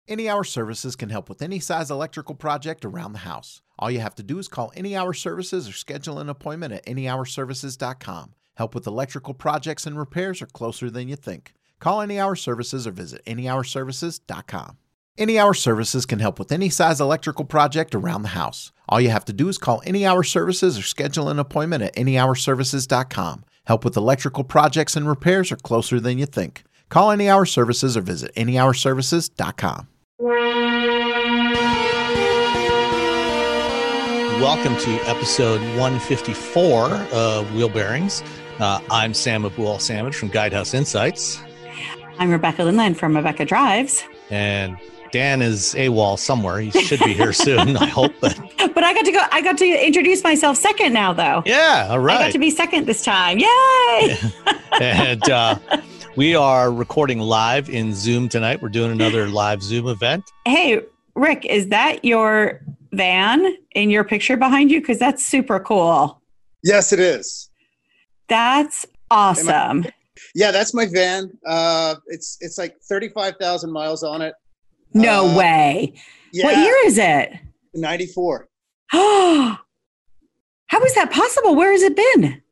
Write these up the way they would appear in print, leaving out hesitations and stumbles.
Any Hour Services can help with any size electrical project around the house. All you have to do is call Any Hour Services or schedule an appointment at anyhourservices.com. Help with electrical projects and repairs are closer than you think. Call Any Hour Services or visit anyhourservices.com. Any Hour Services can help with any size electrical project around the house. All you have to do is call Any Hour Services or schedule an appointment at anyhourservices.com. Help with electrical projects and repairs are closer than you think. Call Any Hour Services or visit anyhourservices.com. Welcome to episode 154 of Wheel Bearings. I'm Sam Abuel-Samad from Guidehouse Insights. I'm Rebecca Lindland from Rebecca Drives. And Dan is AWOL somewhere. He should be here soon, I hope. But I got to introduce myself second now, though. Yeah, all right. I got to be second this time. Yay! And we are recording live in Zoom tonight. We're doing another live Zoom event. Hey, Rick, is that your van in your picture behind you? Because that's super cool. Yes, it is. That's awesome. Yeah, that's my van. It's like 35,000 miles on it. No way. Yeah. What year is it? 94. How is that possible? Where has it been?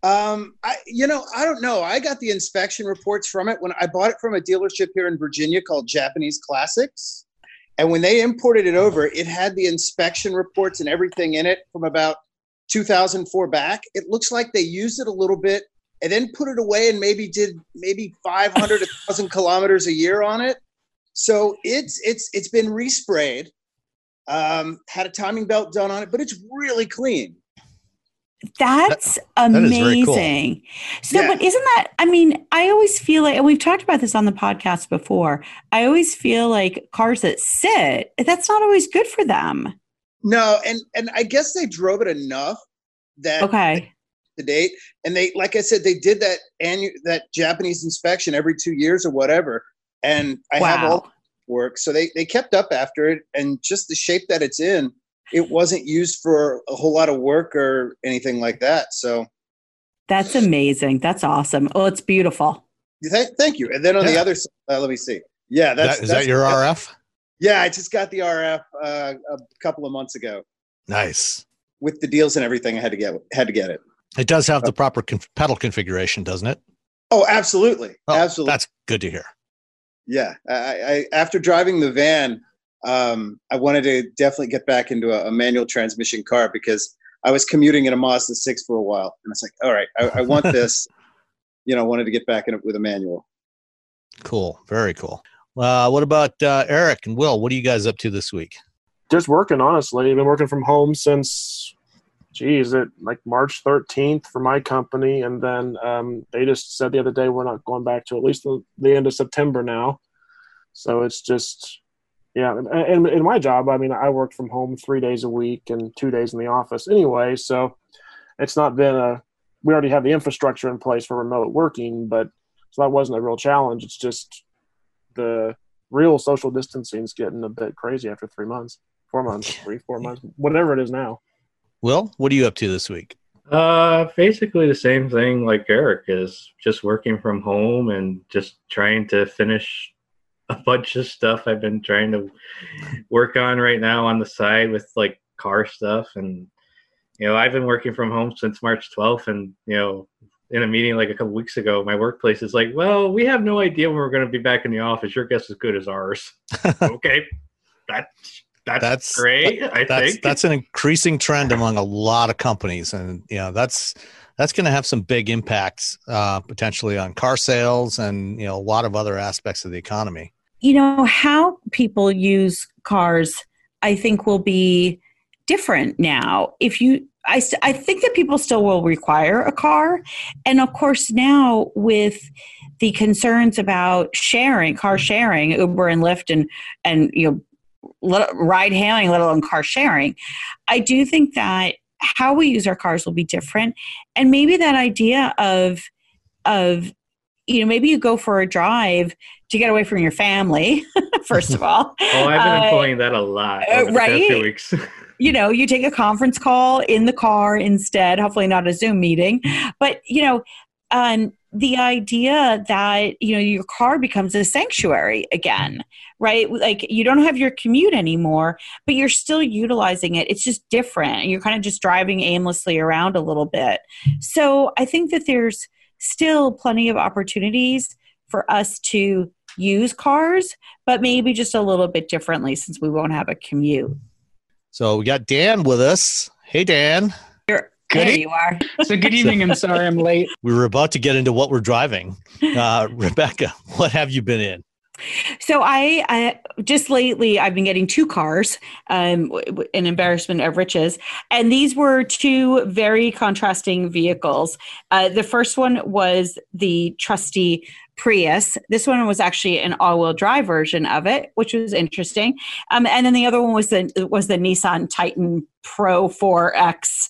I don't know. I got the inspection reports from it when I bought it from a dealership here in Virginia called Japanese Classics. And when they imported it over, it had the inspection reports and everything in it from about 2004 back. It looks like they used it a little bit and then put it away and did 500, 1,000 kilometers a year on it. So it's been resprayed, had a timing belt done on it, but it's really clean. That's That amazing. is very cool. So, Yeah. but isn't that, I always feel like, and we've talked about this on the podcast before, I always feel like cars that sit, that's not always good for them. No, and I guess they drove it enough that to date, and they, like I said, they did that Japanese inspection every 2 years or whatever, and I have all work, so they kept up after it, and just the shape that it's in, it wasn't used for a whole lot of work or anything like that. So that's amazing. That's awesome. Oh, it's beautiful. Thank you. And then on the other side, let me see. Yeah, Is that your RF? Yeah, I just got the RF a couple of months ago. Nice. With the deals and everything, I had to get it. It does have the proper pedal configuration, doesn't it? Oh, absolutely. Absolutely. That's good to hear. Yeah. I after driving the van, I wanted to definitely get back into a manual transmission car because I was commuting in a Mazda 6 for a while. And it's like, all right, I want this, wanted to get back in it with a manual. Cool. Very cool. What about Eric and Will? What are you guys up to this week? Just working, honestly. I've been working from home since, like March 13th for my company. And then they just said the other day we're not going back to at least the end of September now. So it's just, yeah. And in my job, I work from home 3 days a week and 2 days in the office anyway. So it's not been we already have the infrastructure in place for remote working, but so that wasn't a real challenge. It's just the real social distancing is getting a bit crazy after 3 months, 4 months, 4 months, whatever it is now. Will, what are you up to this week? Basically the same thing like Eric is, just working from home and just trying to finish a bunch of stuff I've been trying to work on right now on the side with like car stuff. And, I've been working from home since March 12th. And, in a meeting like a couple weeks ago, my workplace is like, well, we have no idea when we're going to be back in the office. Your guess is as good as ours. Okay. That's great. I think that's an increasing trend among a lot of companies. And, that's going to have some big impacts potentially on car sales and, a lot of other aspects of the economy. How people use cars, I think, will be different now. I think that people still will require a car. And of course, now with the concerns about car sharing, Uber and Lyft and ride hailing, let alone car sharing, I do think that how we use our cars will be different. And maybe that idea of maybe you go for a drive to get away from your family, first of all. Oh, I've been employing that a lot over the past 2 weeks. You take a conference call in the car instead, hopefully not a Zoom meeting. But, the idea that, your car becomes a sanctuary again, right? Like you don't have your commute anymore, but you're still utilizing it. It's just different. You're kind of just driving aimlessly around a little bit. So I think that there's still plenty of opportunities for us to use cars, but maybe just a little bit differently since we won't have a commute. So we got Dan with us. Hey, Dan. There you are. So good evening. I'm sorry I'm late. We were about to get into what we're driving. Rebecca, what have you been in? So I just lately, I've been getting 2 cars, an embarrassment of riches. And these were 2 very contrasting vehicles. The first one was the trusty Prius. This one was actually an all-wheel drive version of it, which was interesting. And then the other one was the Nissan Titan Pro 4X.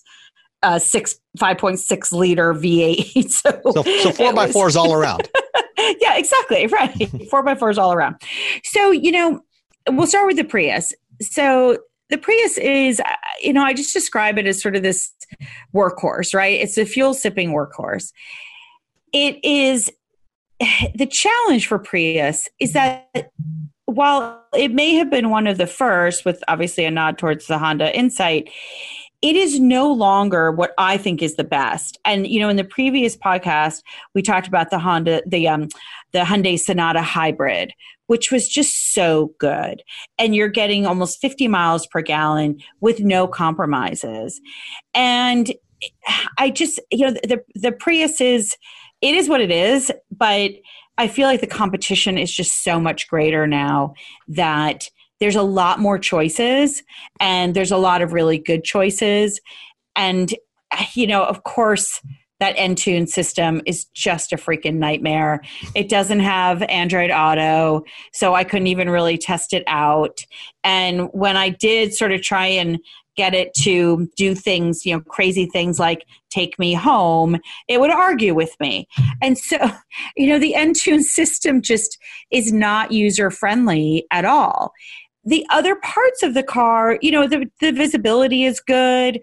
5.6 liter V8. So 4x4s all around. Yeah, exactly. Right. 4x4s all around. So, we'll start with the Prius. So the Prius is, I just describe it as sort of this workhorse, right? It's a fuel sipping workhorse. It is the challenge for Prius is that while it may have been one of the first, with obviously a nod towards the Honda Insight, it is no longer what I think is the best. And, in the previous podcast, we talked about the Hyundai Sonata Hybrid, which was just so good. And you're getting almost 50 miles per gallon with no compromises. And I just, the Prius it is what it is, but I feel like the competition is just so much greater now that there's a lot more choices and there's a lot of really good choices. And, of course, that Entune system is just a freaking nightmare. It doesn't have Android Auto, so I couldn't even really test it out. And when I did sort of try and get it to do things, crazy things like take me home, it would argue with me. And so, the Entune system just is not user-friendly at all. The other parts of the car, the visibility is good.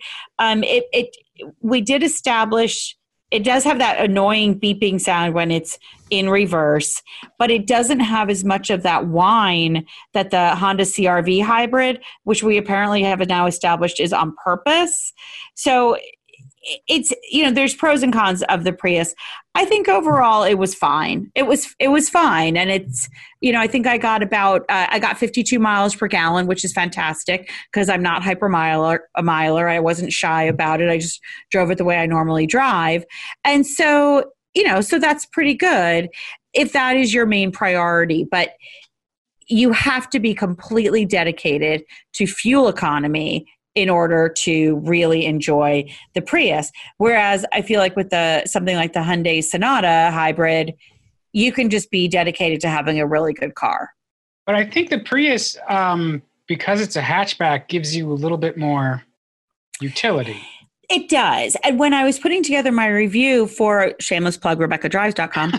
We did establish it does have that annoying beeping sound when it's in reverse, but it doesn't have as much of that whine that the Honda CR-V hybrid, which we apparently have now established is on purpose. So it's, there's pros and cons of the Prius. I think overall it was fine. It was fine. And it's, I think I got I got 52 miles per gallon, which is fantastic because I'm not a miler. I wasn't shy about it. I just drove it the way I normally drive. And so, so that's pretty good if that is your main priority. But you have to be completely dedicated to fuel economy in order to really enjoy the Prius. Whereas I feel like with something like the Hyundai Sonata hybrid, you can just be dedicated to having a really good car. But I think the Prius, because it's a hatchback, gives you a little bit more utility. It does. And when I was putting together my review for shameless plug, RebeccaDrives.com,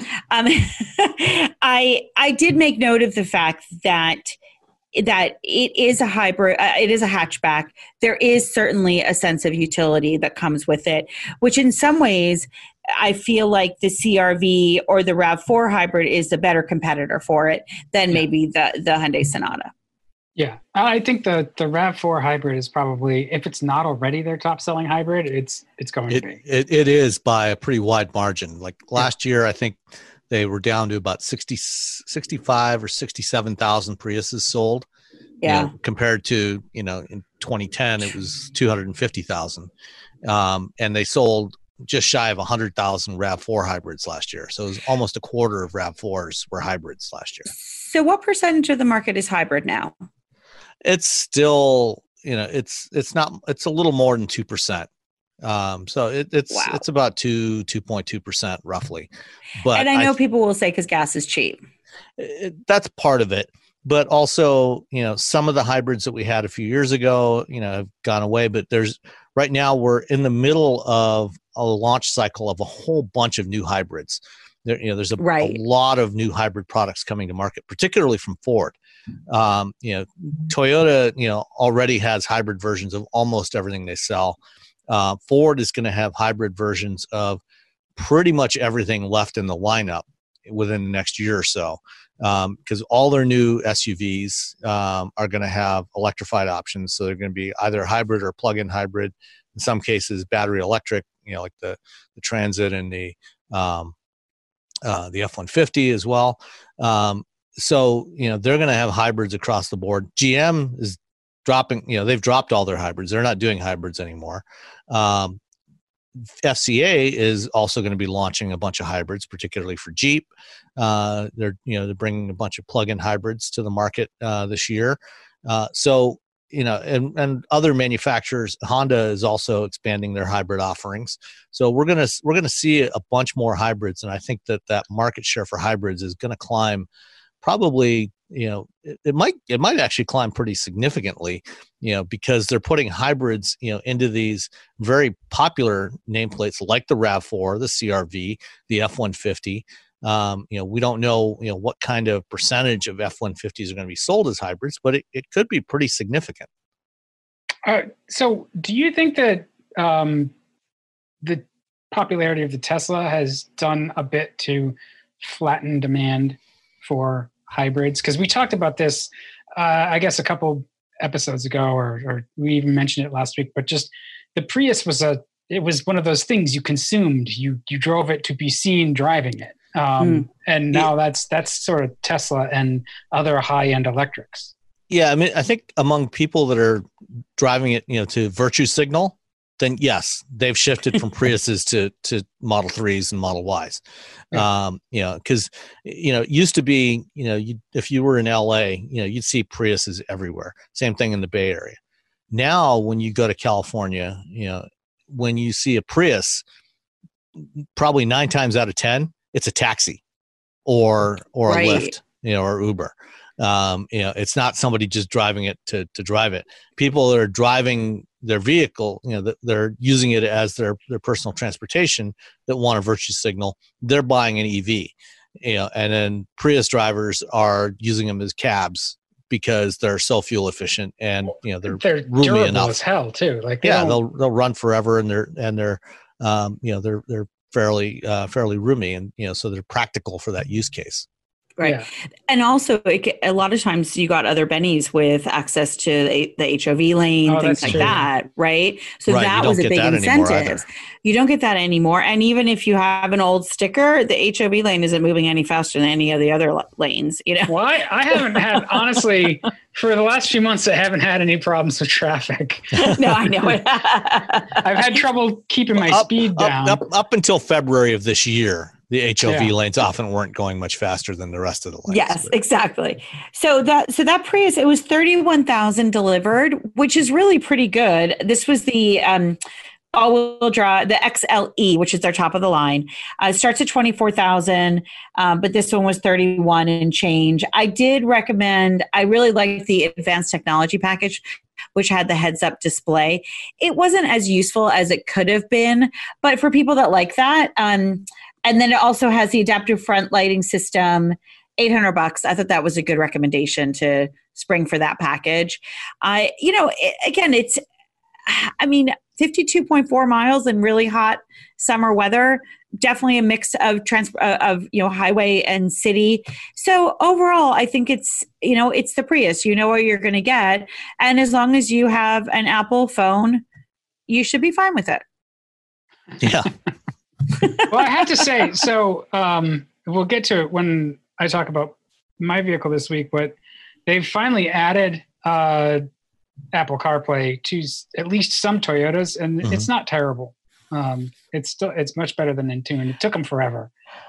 I did make note of the fact that it is a hybrid, it is a hatchback. There is certainly a sense of utility that comes with it, which in some ways I feel like the CR-V or the RAV4 hybrid is the better competitor for it than maybe the Hyundai Sonata. Yeah, I think the RAV4 hybrid is probably, if it's not already their top selling hybrid, it's going to be. It is by a pretty wide margin. Like last year, I think they were down to about 65 or 67,000 Priuses sold. Yeah. Compared to, in 2010, it was 250,000. And they sold just shy of 100,000 RAV4 hybrids last year. So it was almost a quarter of RAV4s were hybrids last year. So what percentage of the market is hybrid now? It's still, it's a little more than 2%. So it's about 2.2% roughly. But and I know people will say because gas is cheap. That's part of it. But also, some of the hybrids that we had a few years ago, have gone away. But right now we're in the middle of a launch cycle of a whole bunch of new hybrids. There's a lot of new hybrid products coming to market, particularly from Ford. Toyota, already has hybrid versions of almost everything they sell. Ford is going to have hybrid versions of pretty much everything left in the lineup within the next year or so, because all their new SUVs are going to have electrified options. So they're going to be either hybrid or plug-in hybrid. In some cases, battery electric, like the Transit and the F-150 as well. So they're going to have hybrids across the board. GM is dropping. They've dropped all their hybrids. They're not doing hybrids anymore. FCA is also going to be launching a bunch of hybrids, particularly for Jeep. They're bringing a bunch of plug-in hybrids to the market this year. And other manufacturers, Honda is also expanding their hybrid offerings. So we're gonna see a bunch more hybrids, and I think that market share for hybrids is going to climb. Probably, it might actually climb pretty significantly, because they're putting hybrids, into these very popular nameplates like the RAV4, the CR-V, the F-150. We don't know, what kind of percentage of F-150s are going to be sold as hybrids, but it could be pretty significant. So do you think that the popularity of the Tesla has done a bit to flatten demand for hybrids? Because we talked about this, I guess, a couple episodes ago, or we even mentioned it last week, but just the Prius was one of those things you consumed. You drove it to be seen driving it. And now that's sort of Tesla and other high-end electrics. Yeah, I mean, I think among people that are driving it, to virtue signal, then yes, they've shifted from Priuses to Model 3s and Model Ys. Because it used to be, if you were in LA, you'd see Priuses everywhere. Same thing in the Bay Area. Now, when you go to California, when you see a Prius, probably 9 times out of 10, it's a taxi or right. a Lyft, or Uber. It's not somebody just driving it to drive it. People that are driving their vehicle, they're using it as their personal transportation that want a virtue signal. They're buying an EV, and then Prius drivers are using them as cabs because they're so fuel efficient and they're roomy durable enough as hell too. Like they'll run forever, and they're fairly roomy, and so they're practical for that use case. Right. Yeah. And also, a lot of times you got other Bennies with access to the HOV lane, things like that, right? So that was a big incentive. You don't get that anymore. And even if you have an old sticker, the HOV lane isn't moving any faster than any of the other lanes, Well, I haven't had, honestly, for the last few months, I haven't had any problems with traffic. No, I know it. I've had trouble keeping my speed down. Up until February of this year. The HOV lanes often weren't going much faster than the rest of the lanes. Yes, exactly. So that Prius, it was 31,000 delivered, which is really pretty good. This was the all-wheel drive, the XLE, which is their top of the line. It starts at 24,000, but this one was 31 and change. I did recommend. I really liked the advanced technology package, which had the heads-up display. It wasn't as useful as it could have been, but for people that like that. And then it also has the adaptive front lighting system, $800. I thought that was a good recommendation to spring for that package. It's 52.4 miles in really hot summer weather. Definitely a mix of highway and city. So overall, I think it's the Prius. You know what you're going to get, and as long as you have an Apple phone, you should be fine with it. Yeah. Well, I have to say, so we'll get to it when I talk about my vehicle this week, but they've finally added Apple CarPlay to at least some Toyotas, and it's not terrible. It's much better than Intune. It took them forever.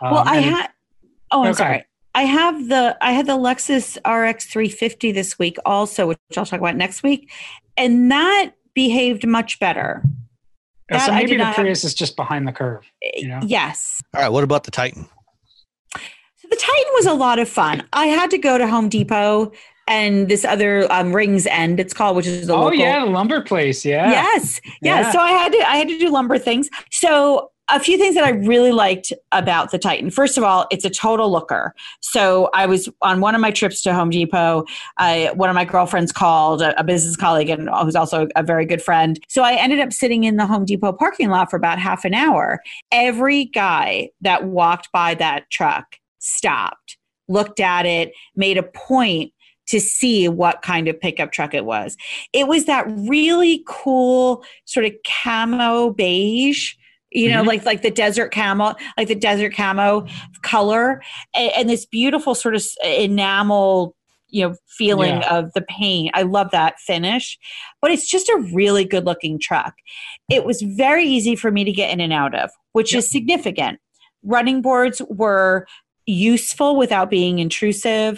Sorry. I had the Lexus RX 350 this week also, which I'll talk about next week, and that behaved much better. So maybe the Prius is just behind the curve. Yes. All right. What about the Titan? So the Titan was a lot of fun. I had to go to Home Depot and this other Rings End, it's called, which is the local. Oh yeah, the lumber place. Yeah. Yes. Yeah. So I had to do lumber things. So a few things that I really liked about the Titan. First of all, it's a total looker. So I was on one of my trips to Home Depot. One of my girlfriends called, a business colleague, and who's also a very good friend. So I ended up sitting in the Home Depot parking lot for about half an hour. Every guy that walked by that truck stopped, looked at it, made a point to see what kind of pickup truck it was. It was that really cool sort of camo beige, like the desert camo, color, and this beautiful sort of enamel, feeling of the paint. I love that finish, but it's just a really good looking truck. It was very easy for me to get in and out of, which is significant. Running boards were useful without being intrusive.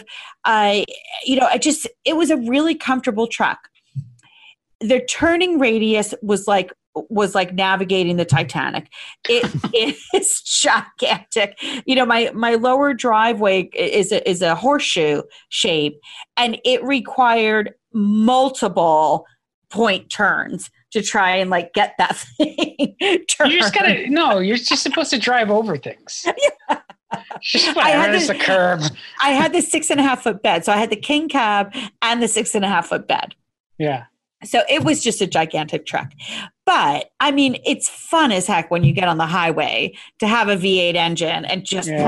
It was a really comfortable truck. The turning radius was like navigating the Titanic. It is gigantic. My lower driveway is a horseshoe shape, and it required multiple point turns to try and get that thing turned. You're just supposed to drive over things. Yeah. There's a curb. I had the 6.5 foot bed. So I had the king cab and the 6.5 foot bed. Yeah. So it was just a gigantic truck. But I mean, it's fun as heck when you get on the highway to have a V8 engine and just the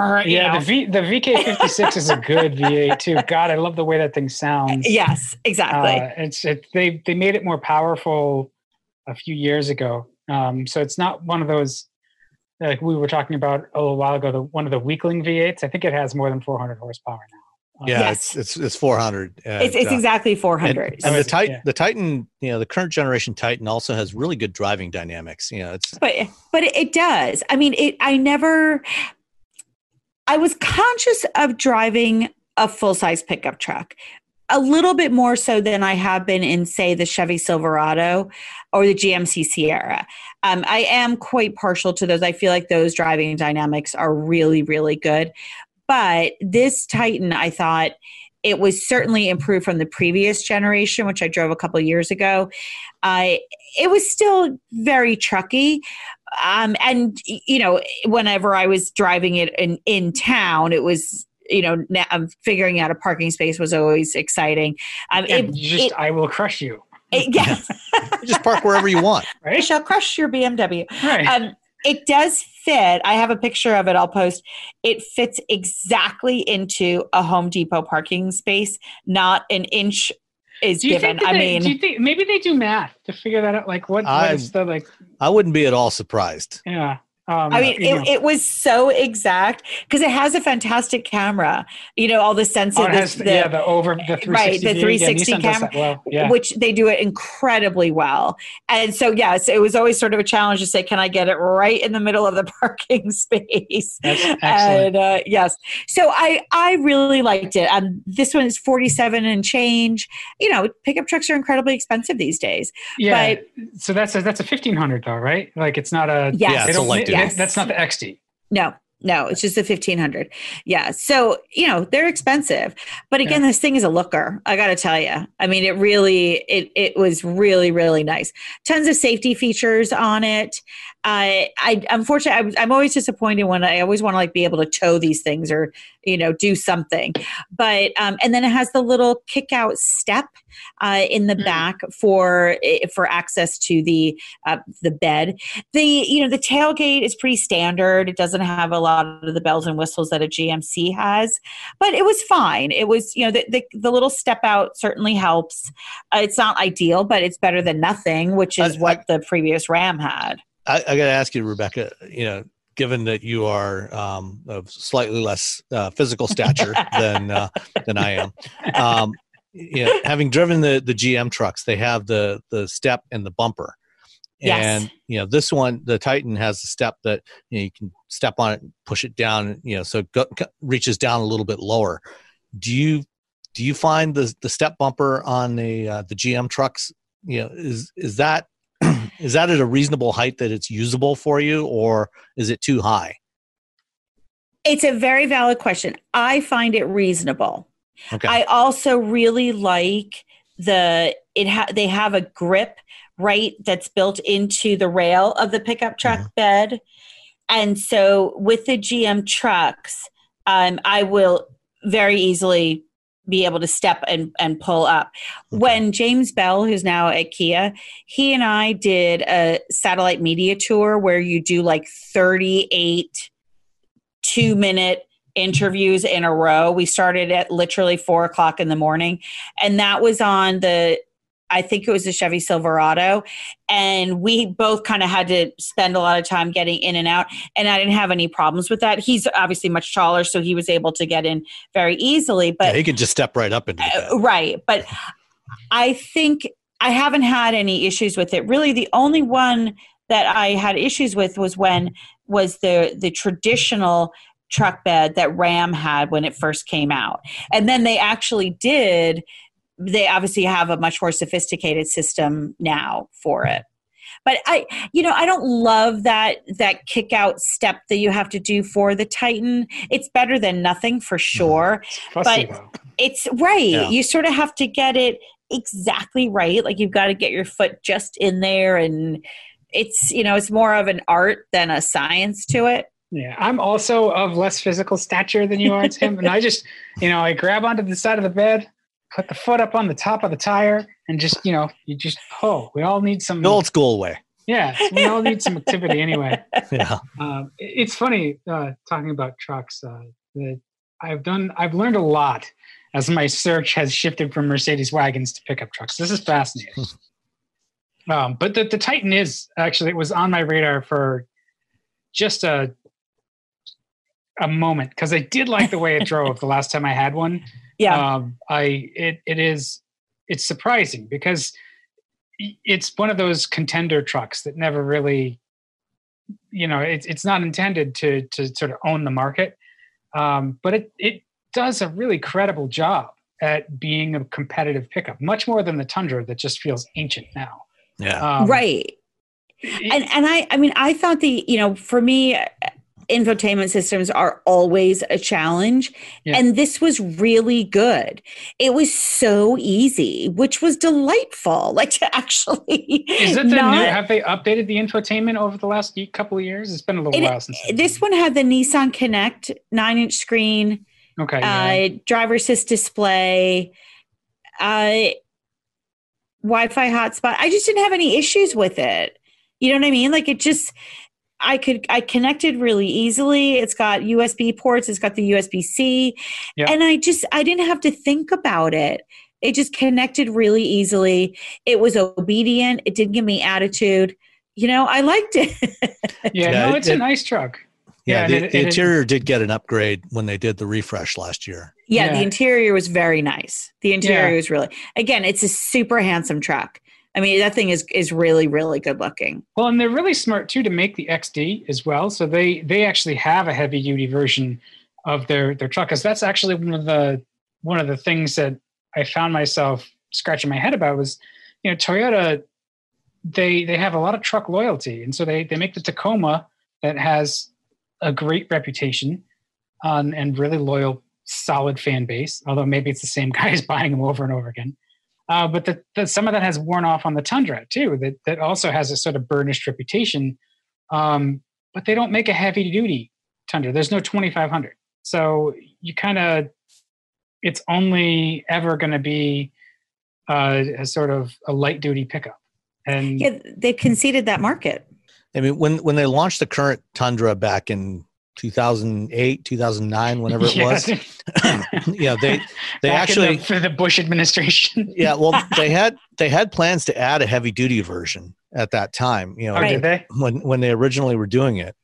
VK56 is a good V8 too. God, I love the way that thing sounds. Yes, exactly. They made it more powerful a few years ago. So it's not one of those like we were talking about a little while ago. One of the weakling V8s. I think it has more than 400 horsepower now. It's 400. It's exactly 400. And the Titan, the current generation Titan also has really good driving dynamics. But it does. I mean, I was conscious of driving a full size pickup truck, a little bit more so than I have been in, say, the Chevy Silverado or the GMC Sierra. I am quite partial to those. I feel like those driving dynamics are really, really good. But this Titan, I thought it was certainly improved from the previous generation, which I drove a couple of years ago. It was still very trucky. And whenever I was driving it in town, it was, figuring out a parking space was always exciting. I will crush you. Yes. Just park wherever you want. Right? I shall crush your BMW. Right. It does fit. I have a picture of it. I'll post. It fits exactly into a Home Depot parking space. Not an inch is given. Do you think maybe they do math to figure that out? Like what is the like? I wouldn't be at all surprised. Yeah. It was so exact because it has a fantastic camera. All the sensors. The 360. Right, the 360 camera, which they do it incredibly well. And so, yes, it was always sort of a challenge to say, can I get it right in the middle of the parking space? That's excellent. And yes, so I really liked it. This one is $47 and change. Pickup trucks are incredibly expensive these days. Yeah. But, so that's a 1,500 though, right? Like it's not a. Yes. Yeah, it's a light duty. That's not the XD. No, it's just the 1,500. Yeah. So, they're expensive. But again, this thing is a looker. I got to tell you. I mean, it was really, really nice. Tons of safety features on it. Unfortunately, I'm always disappointed when I always want to be able to tow these things or, do something. But, and then it has the little kick out step in the back for access to the bed. The tailgate is pretty standard. It doesn't have a lot of the bells and whistles that a GMC has, but it was fine. It was, the little step out certainly helps. It's not ideal, but it's better than nothing, which is what the previous Ram had. I got to ask you, Rebecca, given that you are of slightly less physical stature than I am, having driven the GM trucks, they have the step and the bumper. Yes. And, this one, the Titan has the step that you can step on it and push it down, so it reaches down a little bit lower. Do you find the step bumper on the GM trucks, is that at a reasonable height that it's usable for you, or is it too high? It's a very valid question. I find it reasonable. Okay. I also really like they have a grip, right, that's built into the rail of the pickup truck bed. And so with the GM trucks, I will very easily be able to step and pull up. Okay. When James Bell, who's now at Kia, he and I did a satellite media tour where you do like 38 2-minute interviews in a row. We started at literally 4:00 in the morning, and that was on I think it was the Chevy Silverado, and we both kind of had to spend a lot of time getting in and out, and I didn't have any problems with that. He's obviously much taller, so he was able to get in very easily. But he could just step right up into the bed. Right. But I think I haven't had any issues with it. Really, the only one that I had issues with was the traditional truck bed that Ram had when it first came out. And then they obviously have a much more sophisticated system now for it. But I don't love that kick out step that you have to do for the Titan. It's better than nothing for sure. It's fussy, but though. it's right. Yeah. You sort of have to get it exactly right. Like you've got to get your foot just in there, and it's more of an art than a science to it. Yeah, I'm also of less physical stature than you are, Tim. And I just, I grab onto the side of the bed, put the foot up on the top of the tire, and just, you just pull. We all need some. The old school way. Yeah, we all need some activity anyway. Yeah. It's funny talking about trucks. That I've learned a lot as my search has shifted from Mercedes wagons to pickup trucks. This is fascinating. But the Titan it was on my radar for just a moment, because I did like the way it drove the last time I had one. Yeah. It's surprising because it's one of those contender trucks that never really, it's not intended to sort of own the market. But it does a really credible job at being a competitive pickup, much more than the Tundra that just feels ancient now. Yeah. Right. And I thought for me, infotainment systems are always a challenge. Yeah. And this was really good. It was so easy, which was delightful. Like to actually. Is it have they updated the infotainment over the last couple of years? It's been a little while since. This one had the Nissan Connect 9-inch screen. Okay. Yeah. Driver assist display, Wi-Fi hotspot. I just didn't have any issues with it. You know what I mean? Like I connected really easily. It's got USB ports. It's got the USB-C. Yep. And I didn't have to think about it. It just connected really easily. It was obedient. It didn't give me attitude. I liked it. It's a nice truck. Yeah, the interior did get an upgrade when they did the refresh last year. Yeah, the interior was very nice. The interior was really, again, it's a super handsome truck. I mean, that thing is really, really good looking. Well, and they're really smart too to make the XD as well. So they actually have a heavy duty version of their truck, because that's actually one of the things that I found myself scratching my head about was, Toyota, they have a lot of truck loyalty, and so they make the Tacoma that has a great reputation and really loyal, solid fan base. Although maybe it's the same guys buying them over and over again. But some of that has worn off on the Tundra too. That also has a sort of burnished reputation. But they don't make a heavy duty Tundra. There's no 2500. So it's only ever going to be a sort of a light duty pickup. And yeah, they've conceded that market. I mean, when they launched the current Tundra back in 2008, 2009, whenever it was, they actually for the Bush administration. Yeah, well, they had plans to add a heavy duty version at that time. Did they? When they originally were doing it,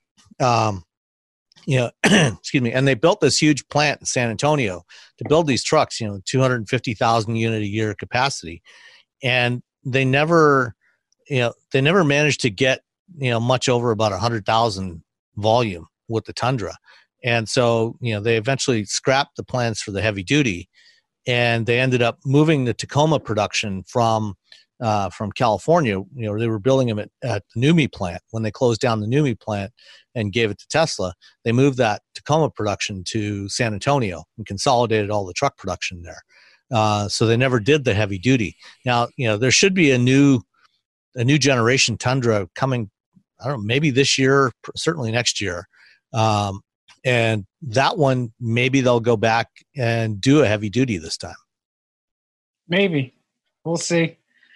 excuse me, and they built this huge plant in San Antonio to build these trucks. 250,000 unit a year capacity, and they never managed to get much over about 100,000 volume with the Tundra. And so, they eventually scrapped the plans for the heavy duty, and they ended up moving the Tacoma production from California. They were building them at the NUMMI plant. When they closed down the NUMMI plant and gave it to Tesla, they moved that Tacoma production to San Antonio and consolidated all the truck production there. So they never did the heavy duty. Now, there should be a new generation Tundra coming I don't know, maybe this year, certainly next year. And that one, maybe they'll go back and do a heavy duty this time. Maybe. We'll see.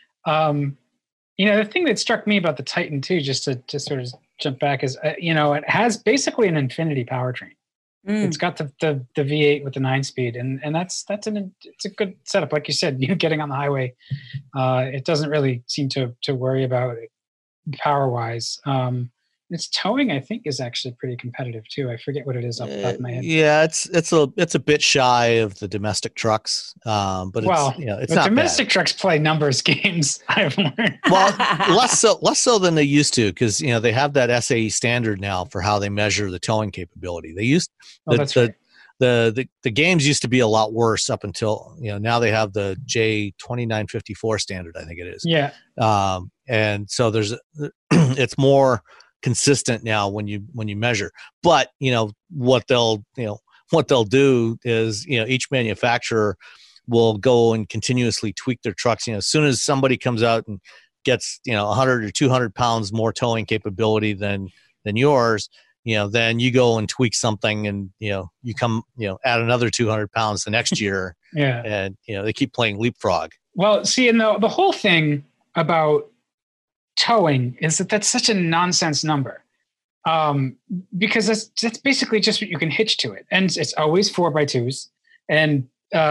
The thing that struck me about the Titan too, just to sort of jump back, is it has basically an Infinity powertrain. It's got the V8 with the 9-speed, and it's a good setup. Like you said, getting on the highway, it doesn't really seem to worry about it power wise. Its towing, I think, is actually pretty competitive too. I forget what it is off the top of my head. Yeah, it's a bit shy of the domestic trucks, but it's not domestic bad. trucks play numbers games. I've learned. Well, less so than they used to, because they have that SAE standard now for how they measure the towing capability. They used the games used to be a lot worse up until now they have the J2954 standard, I think it is. Yeah. And so it's more consistent now when you measure, but what they'll do is each manufacturer will go and continuously tweak their trucks. As soon as somebody comes out and gets 100 or 200 pounds more towing capability than yours, then you go and tweak something, and you come add another 200 pounds the next year. Yeah. And they keep playing leapfrog. Well, see, and the whole thing about towing is that's such a nonsense number, because that's basically just what you can hitch to it, and it's always 4x2s, and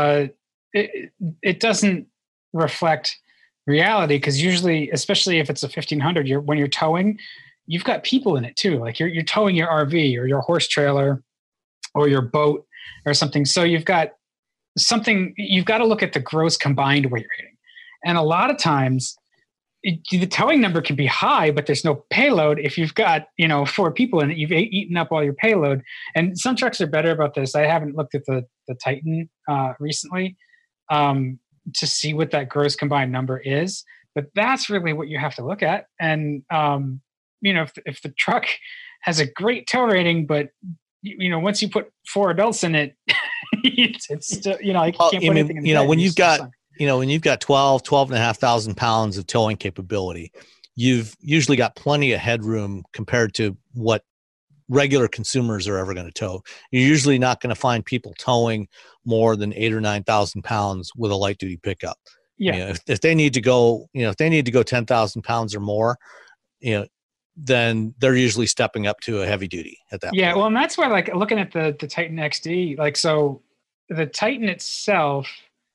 it doesn't reflect reality, because usually, especially if it's a 1500, when you're towing, you've got people in it too. Like you're towing your RV or your horse trailer or your boat or something. So you've got to look at the gross combined weight rating, and a lot of times the towing number can be high, but there's no payload. If you've got 4 people in it, you've eaten up all your payload. And some trucks are better about this. I haven't looked at the Titan recently to see what that gross combined number is, but that's really what you have to look at. And if the truck has a great tow rating, but once you put 4 adults in it, it's still you can't put anything in the when you've got. When you've got 12,500 pounds of towing capability, you've usually got plenty of headroom compared to what regular consumers are ever going to tow. You're usually not going to find people towing more than 8,000 or 9,000 pounds with a light duty pickup. Yeah. If they need to go, 10,000 pounds or more, then they're usually stepping up to a heavy duty at that point. Yeah. Well, and that's why, like, looking at the Titan XD, so the Titan itself,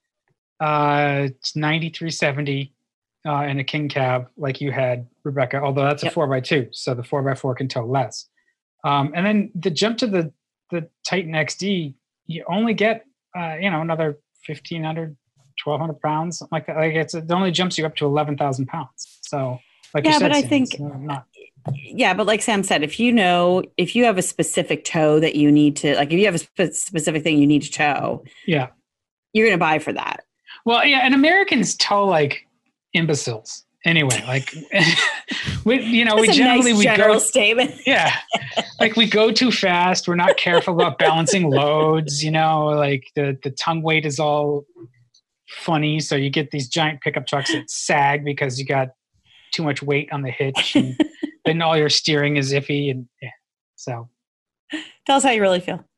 it's 9370 in a king cab, like you had, Rebecca, although that's a 4x2, so the 4x4 can tow less. And then the jump to the Titan XD, you only get another 1,500, 1,200 pounds, something like that. Like it only jumps you up to 11,000 pounds. So like you said, but I Sam, think but like Sam said, if you have a specific tow that you need to, like if you have a specific thing you need to tow, you're going to buy for that. Well, yeah, and Americans tow like imbeciles anyway. Like, we generally nice general statement. Yeah, like we go too fast. We're not careful about balancing loads. Like the tongue weight is all funny, so you get these giant pickup trucks that sag because you got too much weight on the hitch, and then all your steering is iffy. And so tell us how you really feel.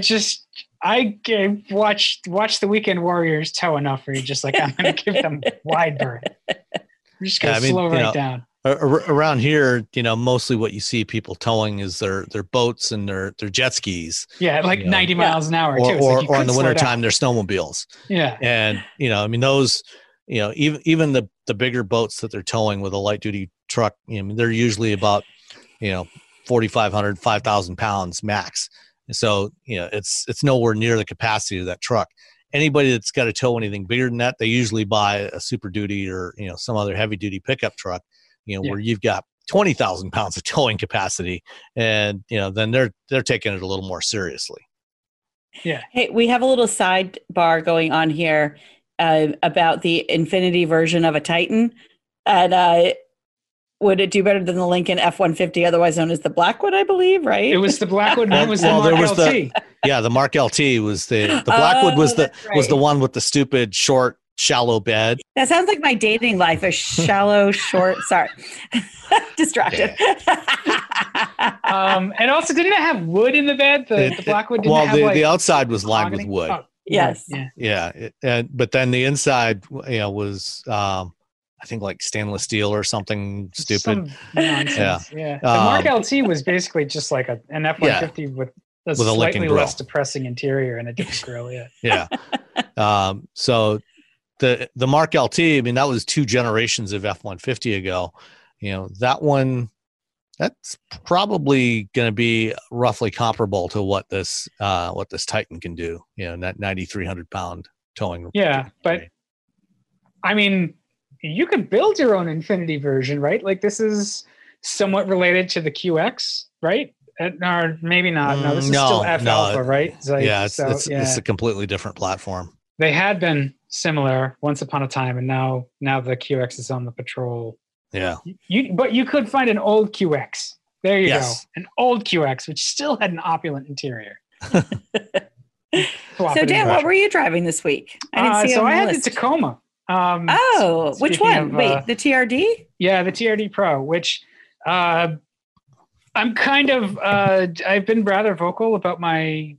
I watched the Weekend Warriors tow enough where you're just like, I'm going to give them wide berth. We're just going to slow right down. Around here, mostly what you see people towing is their boats and their jet skis. Yeah, like 90 miles an hour too. Or in the wintertime, their snowmobiles. Yeah. And, those, even the bigger boats that they're towing with a light duty truck, they're usually about, 4,500, 5,000 pounds max. So, it's nowhere near the capacity of that truck. Anybody that's got to tow anything bigger than that, they usually buy a Super Duty or, some other heavy duty pickup truck, where you've got 20,000 pounds of towing capacity, and, then they're taking it a little more seriously. Yeah. Hey, we have a little sidebar going on here about the Infinity version of a Titan. And, would it do better than the Lincoln F-150, otherwise known as the Blackwood, I believe, right? It was the Blackwood. It was the Mark LT. The Mark LT was the Blackwood was the one with the stupid short shallow bed. That sounds like my dating life, a shallow, short, sorry. Distracted. And also, didn't it have wood in the bed? The Blackwood didn't have the outside was lined with wood. Oh, yes. Yeah. But then the inside, was, I think like stainless steel or something stupid. Some nonsense. Yeah. The Mark LT was basically just like an F-150 with a slightly less depressing interior and a different grill. Yeah. So the Mark LT, I mean, that was 2 generations of F-150 ago. That one, that's probably going to be roughly comparable to what this Titan can do. That 9,300 pound towing. Yeah, but I mean, you could build your own Infinity version, right? Like this is somewhat related to the QX, right? Or maybe not. No, this is still F Alpha, right? It's a completely different platform. They had been similar once upon a time, and now the QX is on the patrol. Yeah. But you could find an old QX. There you go. An old QX, which still had an opulent interior. So Dan, what were you driving this week? I didn't see I had the Tacoma. Which one? Wait, the TRD? Yeah, the TRD Pro, which I'm kind of I've been rather vocal about my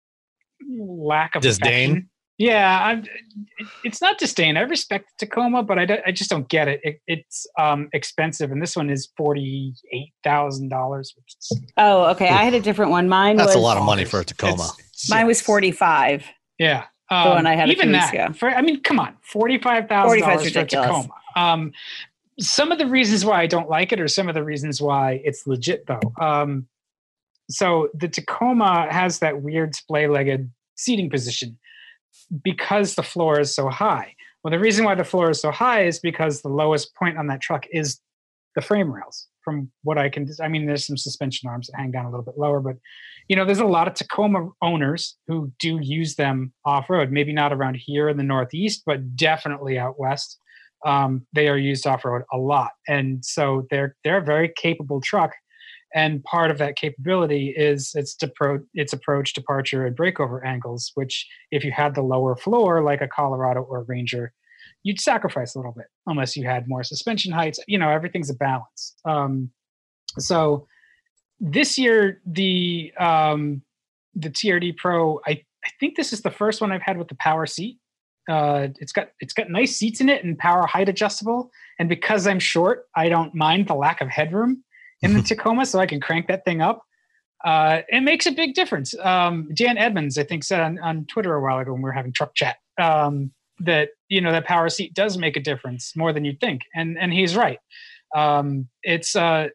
lack of disdain. Affection. Yeah, it's not disdain. I respect the Tacoma, but I just don't get it. It's expensive, and this one is $48,000. Oh, okay. I had a different one. That's a lot of money for a Tacoma. Mine was $45,000. Yeah, the one I had even a few weeks ago. I mean, come on, $45,000 for a Tacoma. Some of the reasons why I don't like it, or some of the reasons why it's legit, though. So the Tacoma has that weird splay-legged seating position because the floor is so high. Well, the reason why the floor is so high is because the lowest point on that truck is the frame rails. From what I can, I mean, there's some suspension arms that hang down a little bit lower, but there's a lot of Tacoma owners who do use them off-road. Maybe not around here in the Northeast, but definitely out west. They are used off-road a lot, and so they're a very capable truck. And part of that capability is its approach, departure, and breakover angles, which if you had the lower floor like a Colorado or Ranger, you'd sacrifice a little bit unless you had more suspension heights. Everything's a balance. So this year, the TRD Pro, I think this is the first one I've had with the power seat. It's got nice seats in it and power height adjustable. And because I'm short, I don't mind the lack of headroom in the Tacoma, so I can crank that thing up. It makes a big difference. Jan Edmonds, I think, said on Twitter a while ago when we were having truck chat that that power seat does make a difference more than you'd think, and he's right. It's a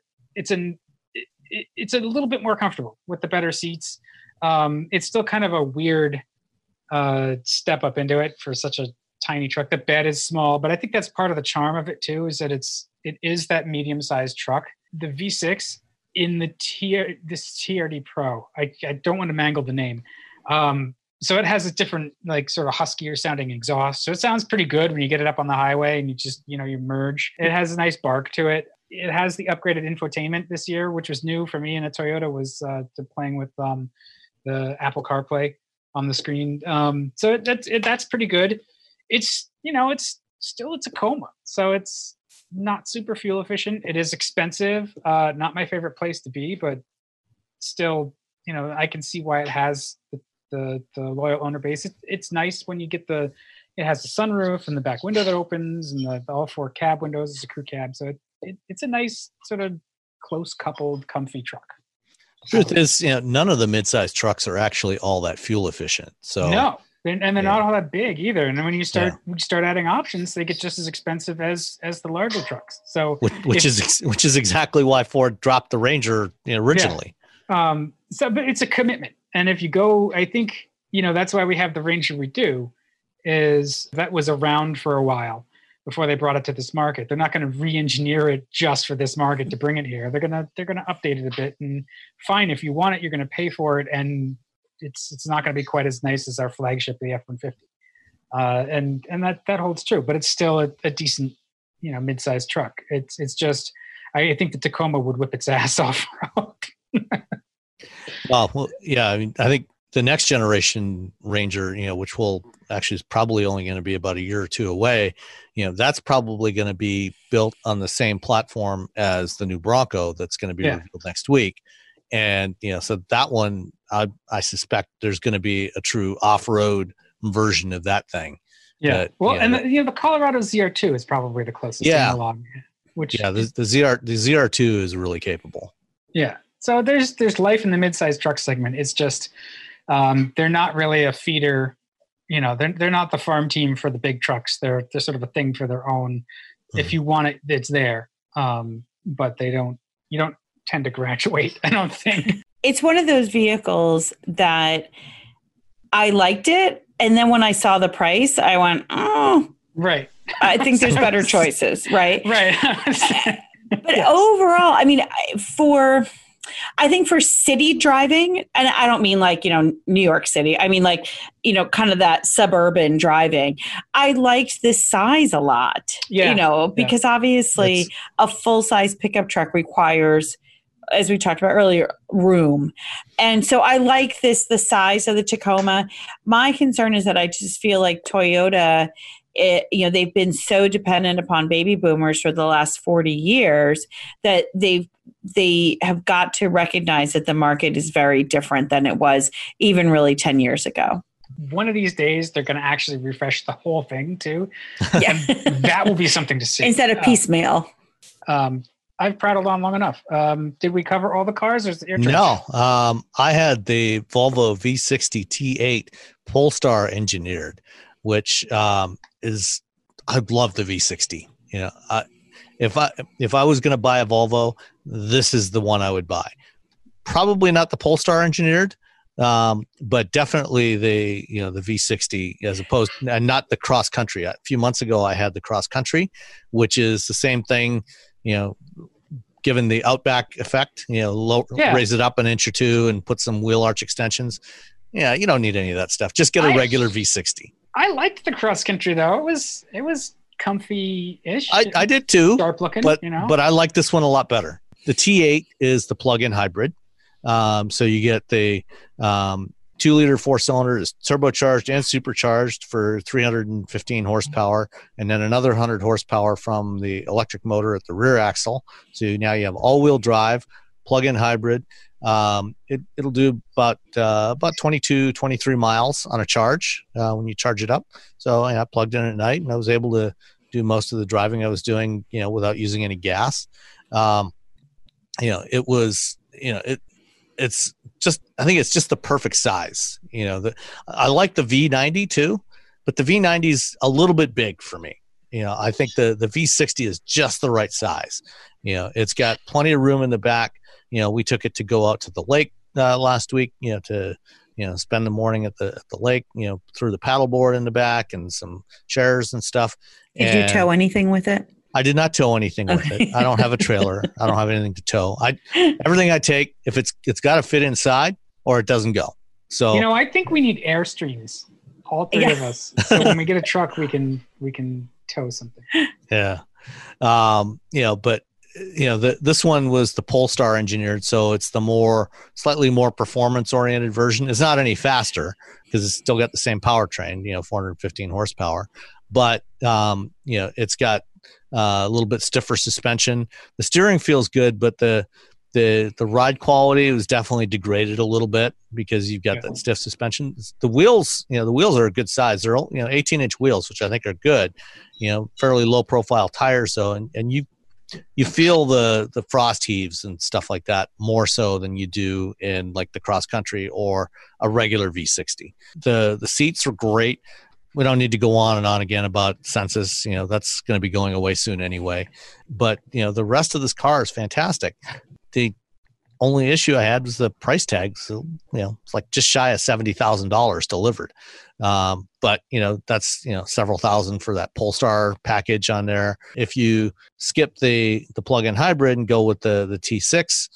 little bit more comfortable with the better seats. It's still kind of a weird step up into it for such a tiny truck. The bed is small, but I think that's part of the charm of it too. Is that it is that medium-sized truck. The V6 in this TRD Pro, I don't want to mangle the name. So it has a different, like, sort of huskier sounding exhaust. So it sounds pretty good when you get it up on the highway and you just, you merge. It has a nice bark to it. It has the upgraded infotainment this year, which was new for me in a Toyota, was playing with the Apple CarPlay on the screen. So that's pretty good. It's, it's still a Tacoma. So it's not super fuel efficient. It is expensive. Not my favorite place to be, but still, I can see why it has the loyal owner base. It's nice when you get it has the sunroof and the back window that opens and all 4 cab windows. It's a crew cab. So it's a nice sort of close coupled, comfy truck. Truth is, none of the midsize trucks are actually all that fuel efficient. So no. And they're not all that big either. And then when you start adding options, they get just as expensive as the larger trucks. So which is exactly why Ford dropped the Ranger originally. Yeah. But it's a commitment. And if you go, I think that's why we have the Ranger we do. Is that was around for a while before they brought it to this market. They're not going to re-engineer it just for this market to bring it here. They're gonna update it a bit. And fine, if you want it, you're going to pay for it. And it's not going to be quite as nice as our flagship, the F-150, and that holds true. But it's still a decent, mid-sized truck. It's just, I think the Tacoma would whip its ass off road. Well, yeah. I mean, I think the next generation Ranger, which will actually is probably only going to be about a year or two away, that's probably going to be built on the same platform as the new Bronco that's going to be revealed next week. And, so that one, I suspect there's going to be a true off-road version of that thing. Yeah. The Colorado ZR2 is probably the closest analog. The ZR2 is really capable. Yeah. So there's life in the mid-sized truck segment. It's just they're not really a feeder. They're not the farm team for the big trucks. They're sort of a thing for their own. Mm-hmm. If you want it, it's there. But you don't tend to graduate, I don't think. It's one of those vehicles that I liked it. And then when I saw the price, I went, oh. Right. I think there's better choices, right? Right. But overall, I mean, I think for city driving, and I don't mean like, New York City. I mean like, kind of that suburban driving. I liked this size a lot, because obviously a full-size pickup truck requires, as we talked about earlier, room. And so I like the size of the Tacoma. My concern is that I just feel like Toyota, they've been so dependent upon baby boomers for the last 40 years that they have got to recognize that the market is very different than it was even really 10 years ago. One of these days, they're going to actually refresh the whole thing too. Yeah. And that will be something to see. Instead of piecemeal. I've prattled on long enough. Did we cover all the cars? Or is it No. I had the Volvo V60 T8 Polestar engineered, which I love the V60. If I was going to buy a Volvo, this is the one I would buy. Probably not the Polestar engineered, but definitely the V60 as opposed, and not the cross country. A few months ago, I had the cross country, which is the same thing. Given the Outback effect, raise it up an inch or two and put some wheel arch extensions. Yeah, you don't need any of that stuff. Just get a regular V60. I liked the cross country though. It was comfy-ish. I did too. Sharp looking, but I like this one a lot better. The T8 is the plug-in hybrid. So you get the 2-liter 4-cylinder is turbocharged and supercharged for 315 horsepower, and then another 100 horsepower from the electric motor at the rear axle. So now you have all-wheel drive, plug-in hybrid. It'll do about 22, 23 miles on a charge when you charge it up. So I plugged in at night, and I was able to do most of the driving I was doing, without using any gas. It was, it's just, I think it's just the perfect size. I like the V90 too, but the V90 is a little bit big for me. I think the V60 is just the right size. It's got plenty of room in the back. We took it to go out to the lake last week, to spend the morning at the lake, threw the paddleboard in the back and some chairs and stuff. Did you tow anything with it? I did not tow anything with it. I don't have a trailer. I don't have anything to tow. Everything I take, if it's got to fit inside or it doesn't go. So I think we need Airstreams, all three of us. So when we get a truck, we can tow something. Yeah, but this one was the Polestar engineered, so it's the slightly more performance oriented version. It's not any faster because it's still got the same powertrain, 415 horsepower, but it's got a little bit stiffer suspension. The steering feels good, but the ride quality was definitely degraded a little bit because you've got that stiff suspension. The wheels, the wheels are a good size. They're 18-inch wheels, which I think are good. Fairly low profile tires though, and you feel the frost heaves and stuff like that more so than you do in like the cross country or a regular V60. The seats are great. We don't need to go on and on again about Sensus. That's going to be going away soon anyway. But, the rest of this car is fantastic. The only issue I had was the price tag. So, it's like just shy of $70,000 delivered. But, that's, several thousand for that Polestar package on there. If you skip the plug-in hybrid and go with the T6,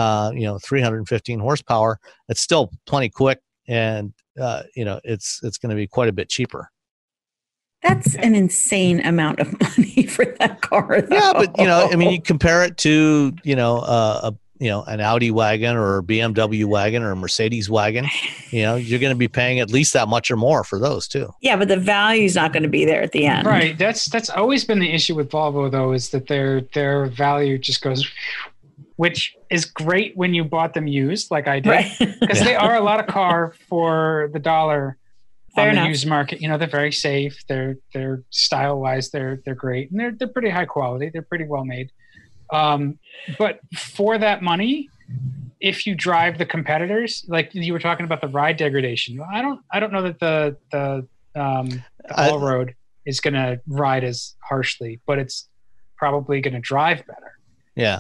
315 horsepower, it's still plenty quick. And, it's going to be quite a bit cheaper. That's an insane amount of money for that car, though. Yeah, but you compare it to a an Audi wagon or a BMW wagon or a Mercedes wagon, you're going to be paying at least that much or more for those too. Yeah, but the value is not going to be there at the end. Right. That's always been the issue with Volvo, though, is that their value just goes, which is great when you bought them used, like I did, because they are a lot of car for the dollar. Fair on enough. The used market. They're very safe. They're style wise, they're great, and they're pretty high quality. They're pretty well made. But for that money, if you drive the competitors, like you were talking about the ride degradation, I don't know that the all-road is going to ride as harshly, but it's probably going to drive better. Yeah,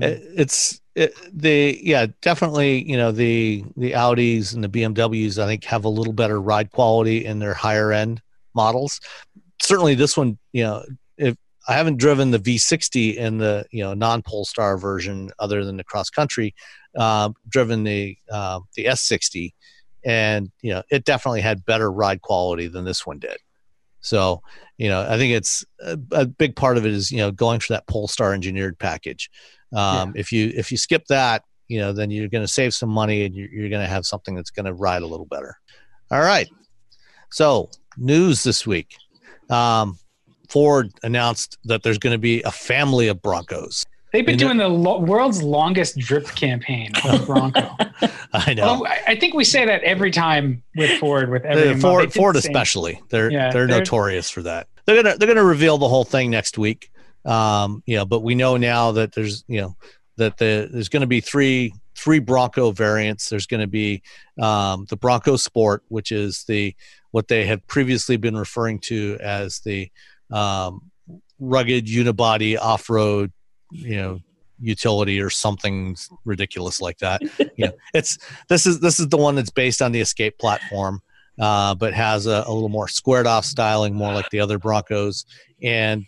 definitely. The Audis and the BMWs, I think, have a little better ride quality in their higher end models. Certainly, this one, if I haven't driven the V60 in the non-Polestar version, other than the cross country, driven the S60, and it definitely had better ride quality than this one did. So, I think it's a big part of it is, going for that Polestar engineered package. If you skip that, then you're going to save some money and you're going to have something that's going to ride a little better. All right. So news this week, Ford announced that there's going to be a family of Broncos. They've been doing the world's longest drip campaign of Bronco. I know. Well, I think we say that every time with Ford, with every Ford especially. They're notorious for that. They're gonna reveal the whole thing next week. But we know now that there's there's going to be three Bronco variants. There's going to be the Bronco Sport, which is what they have previously been referring to as the rugged unibody off-road utility or something ridiculous like that. This is the one that's based on the Escape platform, but has a little more squared off styling, more like the other Broncos. And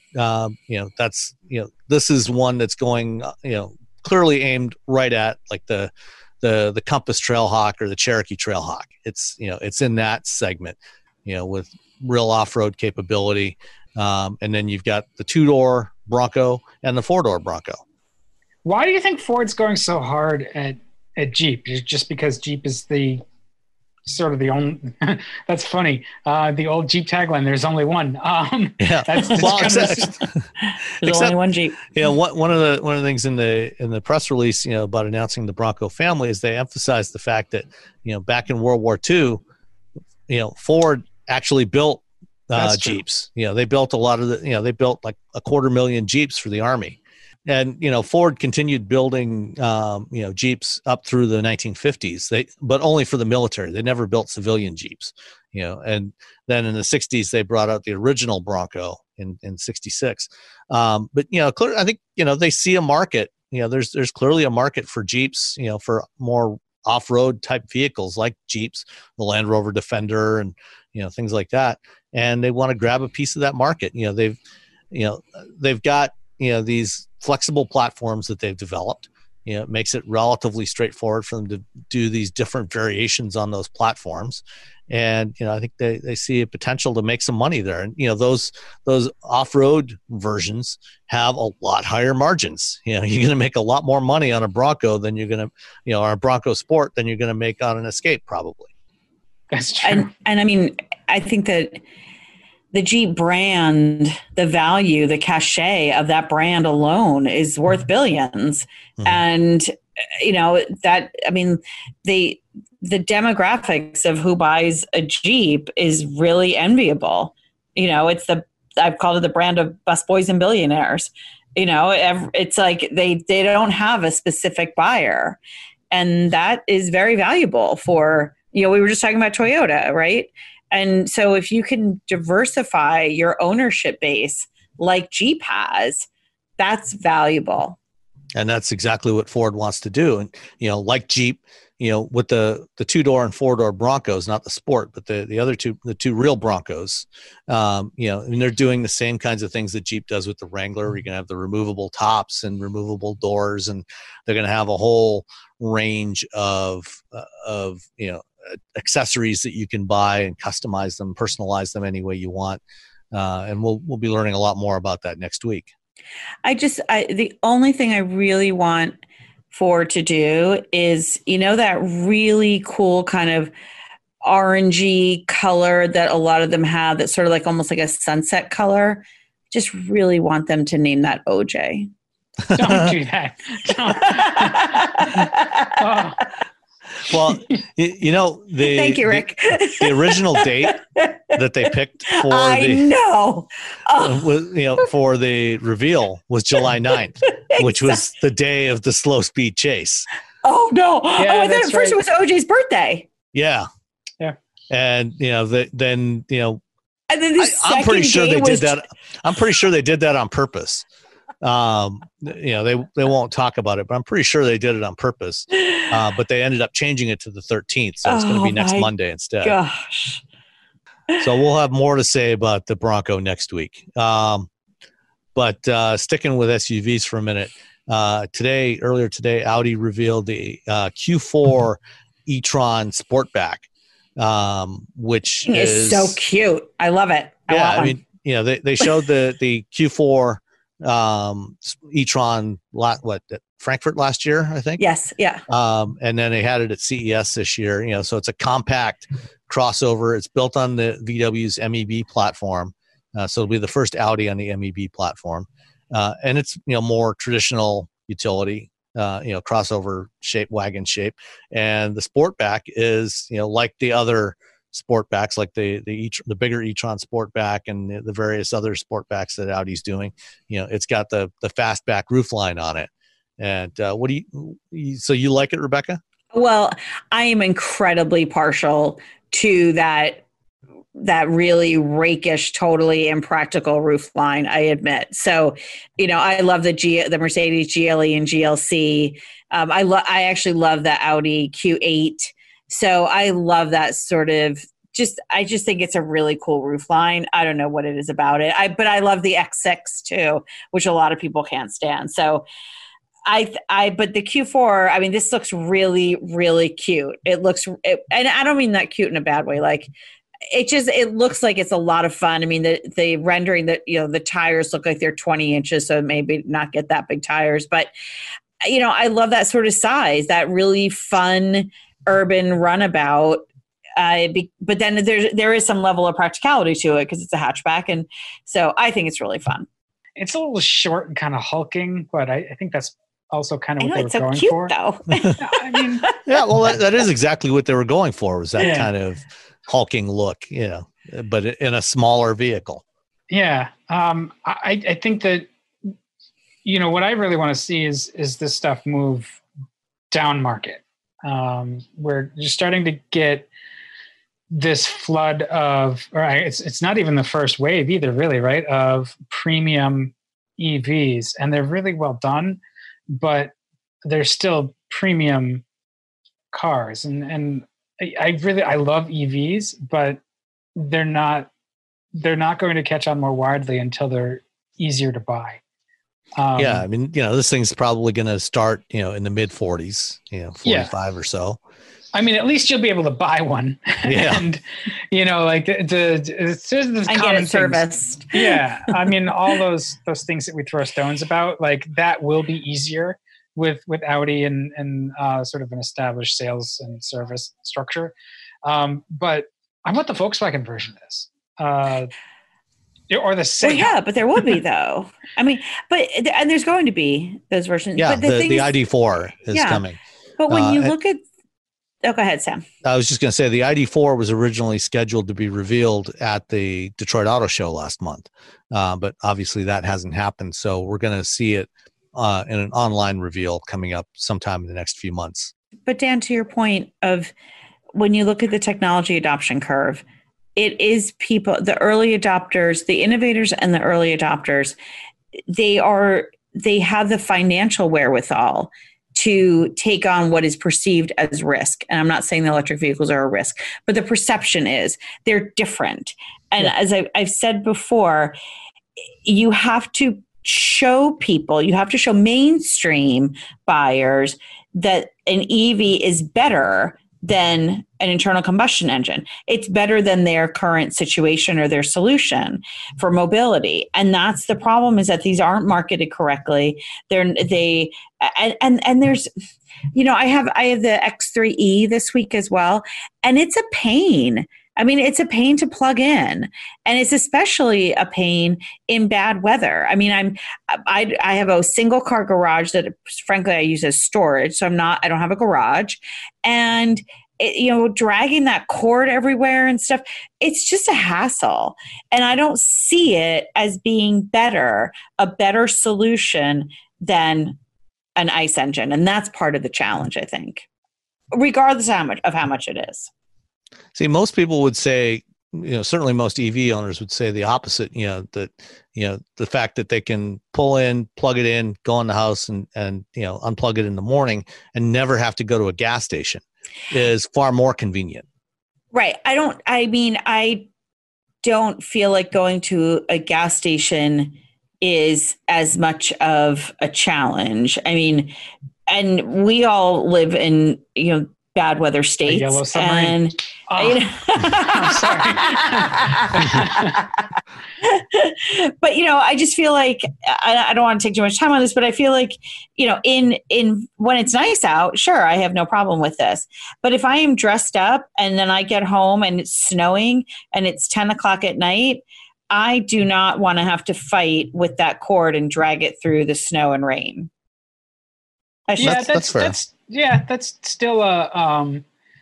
this is one that's going clearly aimed right at like the Compass Trailhawk or the Cherokee Trailhawk. It's in that segment, with real off-road capability. And then you've got the 2-door Bronco and the 4-door Bronco. Why do you think Ford's going so hard at Jeep? Just because Jeep is the sort of the only that's funny. The old Jeep tagline, there's only one. There's only one Jeep. One of the things in the press release, about announcing the Bronco family is they emphasized the fact that, back in World War II, Ford actually built Jeeps. They built a lot of they built like 250,000 Jeeps for the Army. And, Ford continued building, Jeeps up through the 1950s, but only for the military. They never built civilian Jeeps, and then in the 60s, they brought out the original Bronco in 66. But, clearly, I think, they see a market, there's clearly a market for Jeeps, for more off-road type vehicles like Jeeps, the Land Rover Defender and, things like that. And they want to grab a piece of that market. They've got, these flexible platforms that they've developed. It makes it relatively straightforward for them to do these different variations on those platforms. And, I think they see a potential to make some money there. And, those off-road versions have a lot higher margins. You're going to make a lot more money on a Bronco than you're going to, or a Bronco Sport than you're going to make on an Escape probably. That's true. And I mean, I think that the Jeep brand, the value, the cachet of that brand alone is worth billions. Mm-hmm. And, the demographics of who buys a Jeep is really enviable. I've called it the brand of busboys and billionaires. It's like they don't have a specific buyer. And that is very valuable for, we were just talking about Toyota, right? And so if you can diversify your ownership base like Jeep has, that's valuable. And that's exactly what Ford wants to do. And, like Jeep, with the 2-door and 4-door Broncos, not the Sport, but the other two real Broncos, and they're doing the same kinds of things that Jeep does with the Wrangler. You're going to have the removable tops and removable doors, and they're going to have a whole range of accessories that you can buy and customize them, personalize them any way you want. And we'll be learning a lot more about that next week. The only thing I really want Ford to do is, that really cool kind of orangey color that a lot of them have, that's sort of like almost like a sunset color. Just really want them to name that OJ. Don't do that. Well, Thank you, Rick. The original date that they picked for for the reveal was July 9th, which was the day of the slow speed chase. Oh no! Yeah, I thought at first it was OJ's birthday. Yeah. And then and then the I'm pretty sure they did that. I'm pretty sure they did that on purpose. They won't talk about it, but I'm pretty sure they did it on purpose. But they ended up changing it to the 13th, so it's going to be next Monday instead. Gosh. So we'll have more to say about the Bronco next week. But sticking with SUVs for a minute, earlier today, Audi revealed the Q4 e-tron Sportback, which is so cute. I love it. They showed the Q4 e-tron at Frankfurt last year, I think. Yes. Yeah. And then they had it at CES this year, so it's a compact crossover. It's built on the VW's MEB platform. So it'll be the first Audi on the MEB platform. And it's, more traditional utility, crossover shape, wagon shape. And the Sportback is, like the other Sportbacks, like the bigger e-tron Sportback and the various other Sportbacks that Audi's doing. It's got the fastback roofline on it. And so you like it, Rebecca? Well, I am incredibly partial to that really rakish, totally impractical roofline, I admit. So, I love the Mercedes GLE and GLC. I actually love the Audi Q8. So I love that sort of I just think it's a really cool roofline. I don't know what it is about it. But I love the X6 too, which a lot of people can't stand. So but the Q4, this looks really, really cute. And I don't mean that cute in a bad way. Like it looks like it's a lot of fun. The rendering that, the tires look like they're 20 inches, so maybe not get that big tires, but I love that sort of size, that really fun urban runabout. But then there is some level of practicality to it because it's a hatchback. And so I think it's really fun. It's a little short and kind of hulking, but I think that's also kind of what they were so going cute, for. Though. Yeah, well, that is exactly what they were going for, was that kind of hulking look, but in a smaller vehicle. Yeah. I think that, what I really want to see is this stuff move down market. We're just starting to get this flood of, it's not even the first wave either, really, right, of premium EVs, and they're really well done, but they're still premium cars, and I love EVs, but they're not going to catch on more widely until they're easier to buy. This thing's probably going to start, in the mid 40s, 45 or so. At least you'll be able to buy one. Yeah. And, the and get it serviced. Yeah. All those things that we throw stones about, like that will be easier with Audi and sort of an established sales and service structure. But I want the Volkswagen version of this. Or the same. Well, yeah, but there will be though. And there's going to be those versions. Yeah, but the ID4 is coming. But when you look at, go ahead, Sam. I was just going to say the ID4 was originally scheduled to be revealed at the Detroit Auto Show last month, but obviously that hasn't happened. So we're going to see it in an online reveal coming up sometime in the next few months. But Dan, to your point of when you look at the technology adoption curve, it is people, the early adopters, the innovators and the early adopters, they have the financial wherewithal to take on what is perceived as risk. And I'm not saying the electric vehicles are a risk, but the perception is they're different. And as I've said before, you have to show people, you have to show mainstream buyers that an EV is better than an internal combustion engine. It's better than their current situation or their solution for mobility. And that's the problem, is that these aren't marketed correctly. And there's, I have the X3E this week as well, and it's a pain. I mean, it's a pain to plug in, and it's especially a pain in bad weather. I mean, I have a single car garage that, frankly, I use as storage. So I don't have a garage, and dragging that cord everywhere and stuff, it's just a hassle. And I don't see it as being a better solution than an ICE engine. And that's part of the challenge, I think, regardless of how much it is. See, most people would say, certainly most EV owners would say the opposite, that, the fact that they can pull in, plug it in, go in the house and unplug it in the morning and never have to go to a gas station is far more convenient. Right. I don't feel like going to a gas station is as much of a challenge. I mean, and we all live in, bad weather states. Yellow submarine. And I'm sorry. But I just feel like I don't want to take too much time on this, but I feel like in when it's nice out, sure, I have no problem with this. But if I am dressed up and then I get home and it's snowing and it's 10 o'clock at night, I do not want to have to fight with that cord and drag it through the snow and rain. That's fair. That's still a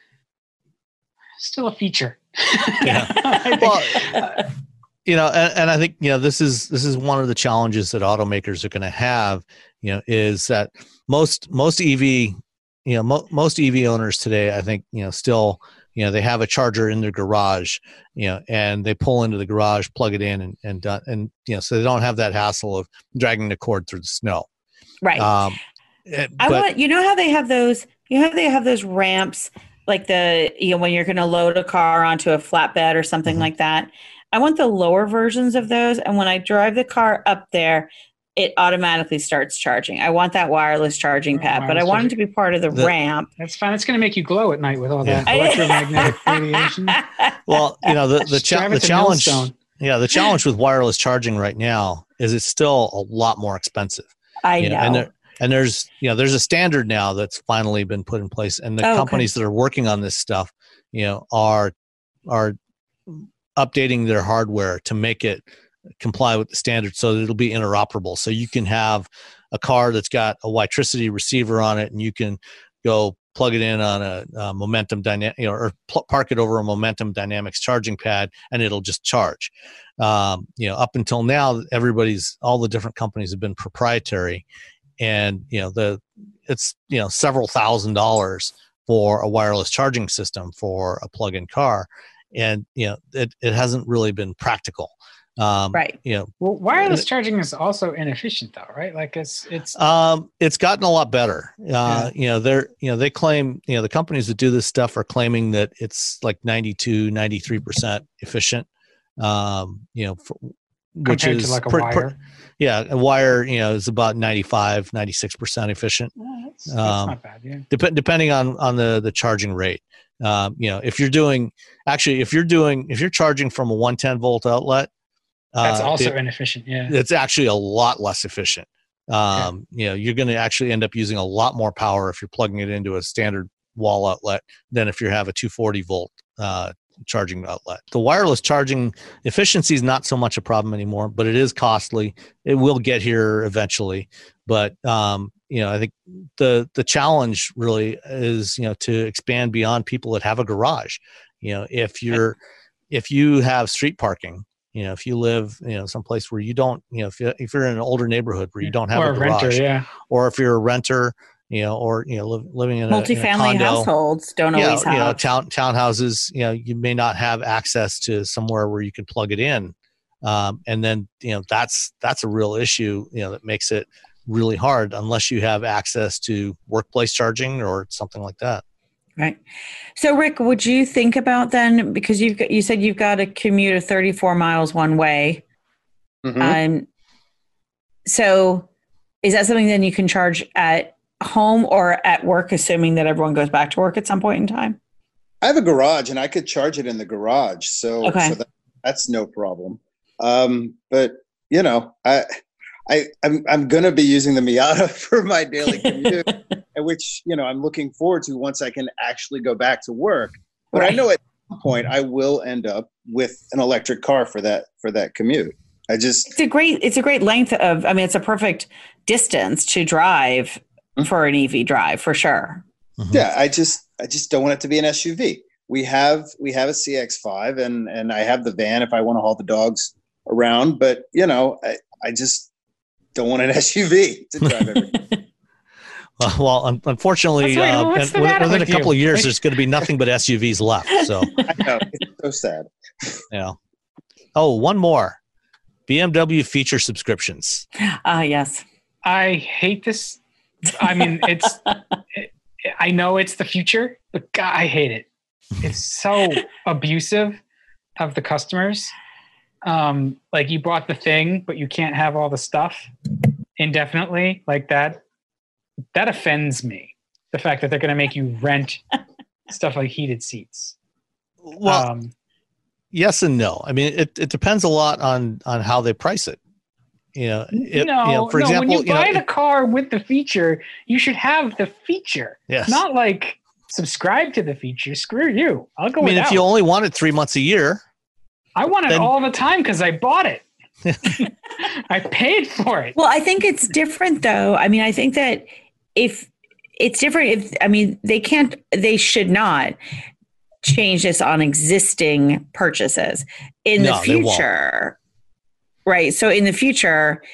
feature. Yeah. Well, and I think this is one of the challenges that automakers are going to have. Is that most EV most EV owners today, I think still they have a charger in their garage, and they pull into the garage, plug it in, and so they don't have that hassle of dragging the cord through the snow. Right. How they have those, they have those ramps, like when you're going to load a car onto a flatbed or something like that. I want the lower versions of those. And when I drive the car up there, it automatically starts charging. I want that wireless charging pad, but I want it to be part of the ramp. That's fine. It's going to make you glow at night with all that electromagnetic radiation. Well, the challenge. Yeah, the challenge with wireless charging right now is it's still a lot more expensive. I know. And there's a standard now that's finally been put in place, and the companies that are working on this stuff, are updating their hardware to make it comply with the standard so that it'll be interoperable. So you can have a car that's got a Witricity receiver on it, and you can go plug it in on a Momentum Dynamic, or park it over a Momentum Dynamics charging pad, and it'll just charge. Up until now, all the different companies have been proprietary. And it's several $1,000s for a wireless charging system for a plug-in car, and it hasn't really been practical. Right. Well, wireless charging is also inefficient, though, right? Like it's gotten a lot better. They claim the companies that do this stuff are claiming that it's like 93% efficient. Which compared is to like a wire. A wire, is about 96% efficient. That's not bad. Yeah. Depending on the charging rate. If you're charging from a 110 volt outlet, that's also inefficient. Yeah. It's actually a lot less efficient. You're going to actually end up using a lot more power if you're plugging it into a standard wall outlet than if you have a 240 volt charging outlet. The wireless charging efficiency is not so much a problem anymore, but it is costly. It will get here eventually. But, I think the challenge really is, to expand beyond people that have a garage. If you have street parking, if you live, someplace where you don't, if you're in an older neighborhood where you don't have a garage, renter, or if you're a renter, living in multifamily households don't always have townhouses. You may not have access to somewhere where you can plug it in, and then that's a real issue. That makes it really hard unless you have access to workplace charging or something like that. Right. So, Rick, would you think about then, because you said you've got to commute of 34 miles one way. Mm-hmm. So, is that something then you can charge at home or at work, assuming that everyone goes back to work at some point in time? I have a garage, and I could charge it in the garage, so that's no problem. But you know, I'm going to be using the Miata for my daily commute, which, you know, I'm looking forward to once I can actually go back to work. But I know at some point I will end up with an electric car for that commute. It's a great length of, I mean, it's a perfect distance to drive for an EV drive for sure. Mm-hmm. Yeah. I just don't want it to be an SUV. We have a CX-5 and I have the van if I want to haul the dogs around, but you know, I just don't want an SUV to drive everything. Well, unfortunately, within a couple of years, there's going to be nothing but SUVs left. So I know, it's so sad. Yeah. Oh, one more. BMW feature subscriptions. Yes. I hate this. I mean, I know it's the future, but God, I hate it. It's so abusive of the customers. Like you bought the thing, but you can't have all the stuff indefinitely like that. That offends me. The fact that they're going to make you rent stuff like heated seats. Well, yes and no. I mean, it depends a lot on how they price it. You know, for example, when you buy the car with the feature, you should have the feature. Yes. Not like subscribe to the feature. Screw you. I'll go. I mean, if you only want it 3 months a year, I want it all the time because I bought it. I paid for it. Well, I think it's different though. I mean, I think that if it's different, they should not change this on existing purchases in the future. Right. So in the future,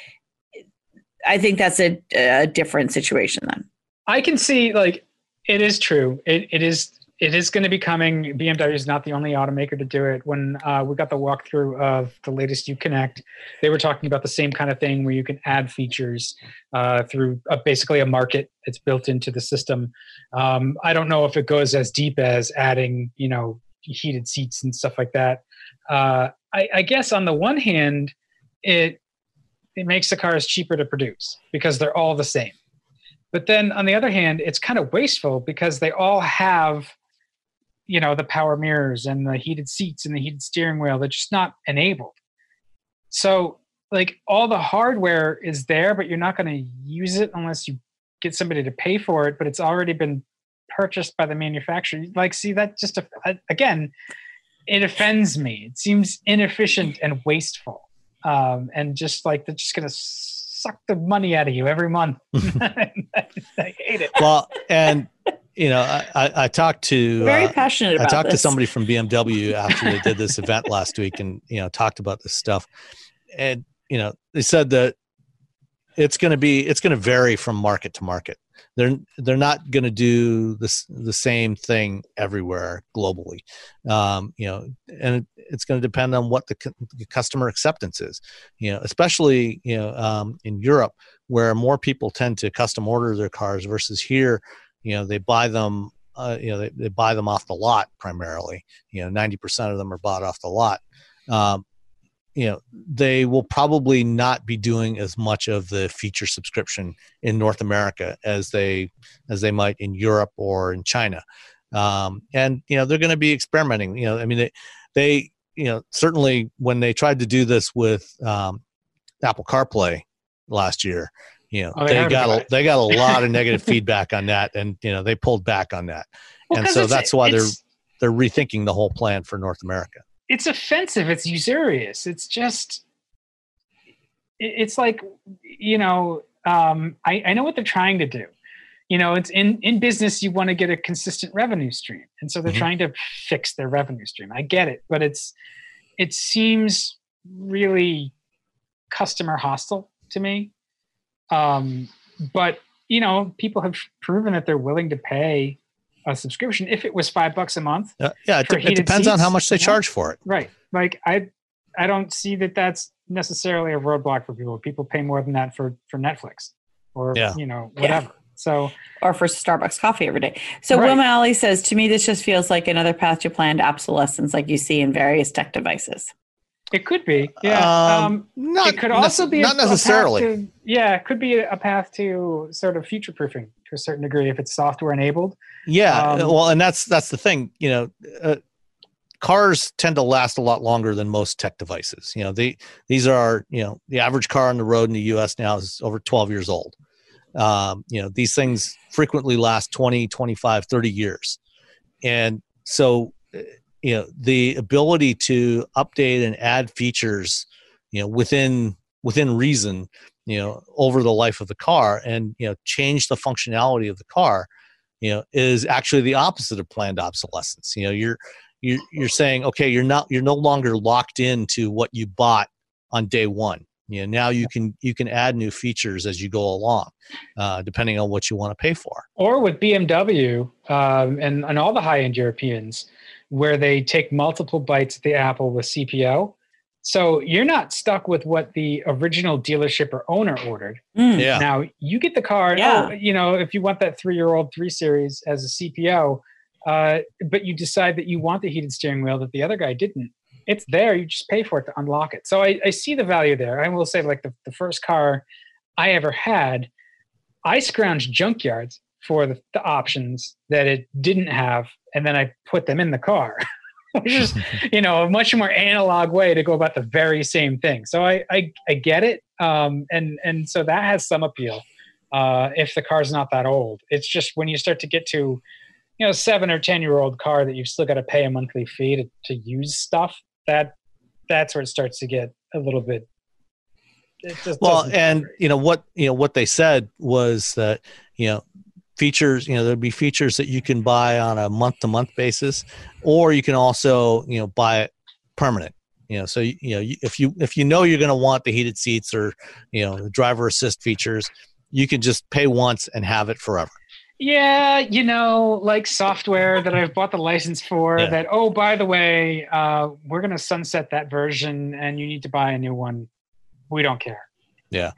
I think that's a different situation then. I can see, like, it is true. It is going to be coming. BMW is not the only automaker to do it. When we got the walkthrough of the latest Uconnect, they were talking about the same kind of thing where you can add features through basically a market that's built into the system. I don't know if it goes as deep as adding, you know, heated seats and stuff like that. I guess on the one hand, it makes the cars cheaper to produce because they're all the same. But then on the other hand, it's kind of wasteful because they all have, you know, the power mirrors and the heated seats and the heated steering wheel. They're just not enabled. So like all the hardware is there, but you're not going to use it unless you get somebody to pay for it, but it's already been purchased by the manufacturer. Like, see, that just, again, it offends me. It seems inefficient and wasteful. And just like, they're just going to suck the money out of you every month. I hate it. Well, and you know, I talked to very passionate about I talked this. to somebody from BMW after they did this event last week, and you know, talked about this stuff, and you know, they said that it's going to vary from market to market. They're not going to do the same thing everywhere globally, you know, and it's going to depend on what the customer acceptance is, you know, especially, you know, in Europe where more people tend to custom order their cars versus here, you know, they buy them, you know, they buy them off the lot primarily, you know, 90% of them are bought off the lot. You know, they will probably not be doing as much of the feature subscription in North America as they might in Europe or in China. And, you know, they're going to be experimenting, you know, I mean, they, you know, certainly when they tried to do this with Apple CarPlay last year, you know, they got a lot of negative feedback on that, and, you know, they pulled back on that. Well, and so that's why they're rethinking the whole plan for North America. It's offensive. It's usurious. It's just, it's like, you know, I know what they're trying to do. You know, it's in business, you want to get a consistent revenue stream. And so they're trying to fix their revenue stream. I get it, but it seems really customer hostile to me. But, you know, people have proven that they're willing to pay a subscription if it was $5 a month. Yeah, it depends on how much they charge for it. Right. Like I don't see that that's necessarily a roadblock for people. People pay more than that for Netflix or you know, whatever. Yeah. So, or for Starbucks coffee every day. So Wilma Ali says, to me, this just feels like another path to planned obsolescence like you see in various tech devices. It could be, yeah. Not, it could also be not necessarily. It could be a path to sort of future proofing to a certain degree if it's software enabled. Yeah, well, and that's the thing. Cars tend to last a lot longer than most tech devices. These are the average car on the road in the U.S. now is over 12 years old. These things frequently last 20, 25, 30 years, and so. The ability to update and add features, within reason, over the life of the car and, change the functionality of the car, is actually the opposite of planned obsolescence. You're saying, okay, you're no longer locked into what you bought on day one. Now you can add new features as you go along, depending on what you want to pay for. Or with BMW and all the high-end Europeans, where they take multiple bites at the apple with CPO. So you're not stuck with what the original dealership or owner ordered. Yeah. Now you get the car, if you want that 3-year-old 3 Series as a CPO, but you decide that you want the heated steering wheel that the other guy didn't. It's there. You just pay for it to unlock it. So I see the value there. I will say, like the first car I ever had, I scrounged junkyards for the options that it didn't have, and then I put them in the car, which is, a much more analog way to go about the very same thing. So I get it. And so that has some appeal if the car's not that old. It's just when you start to get to, 7 or 10-year-old car that you've still got to pay a monthly fee to use stuff, that's where it starts to get a little bit. Well, and what they said was that, features, there'd be features that you can buy on a month-to-month basis, or you can also, buy it permanent. So if you're going to want the heated seats or the driver assist features, you can just pay once and have it forever. Yeah, like software that I've bought the license for. That, oh, by the way, we're going to sunset that version, and you need to buy a new one. We don't care. Yeah,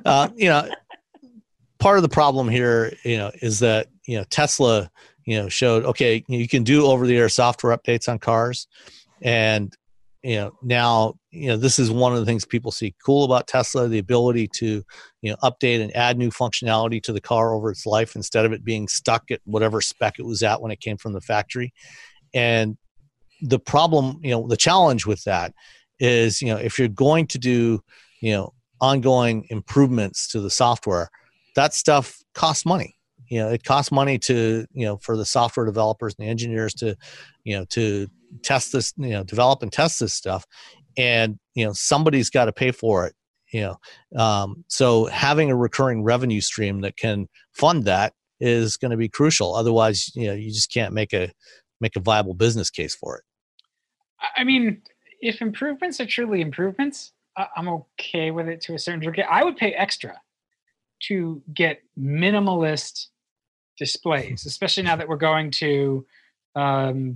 part of the problem here, is that, Tesla, showed, okay, you can do over-the-air software updates on cars. And, now, this is one of the things people see cool about Tesla, the ability to, update and add new functionality to the car over its life instead of it being stuck at whatever spec it was at when it came from the factory. And the problem, the challenge with that is, if you're going to do, ongoing improvements to the software, that stuff costs money. It costs money to, for the software developers and the engineers to, to test this, develop and test this stuff. And, somebody's got to pay for it, so having a recurring revenue stream that can fund that is going to be crucial. Otherwise, you just can't make a viable business case for it. I mean, if improvements are truly improvements, I'm okay with it to a certain degree. I would pay extra to get minimalist displays, especially now that we're going to, the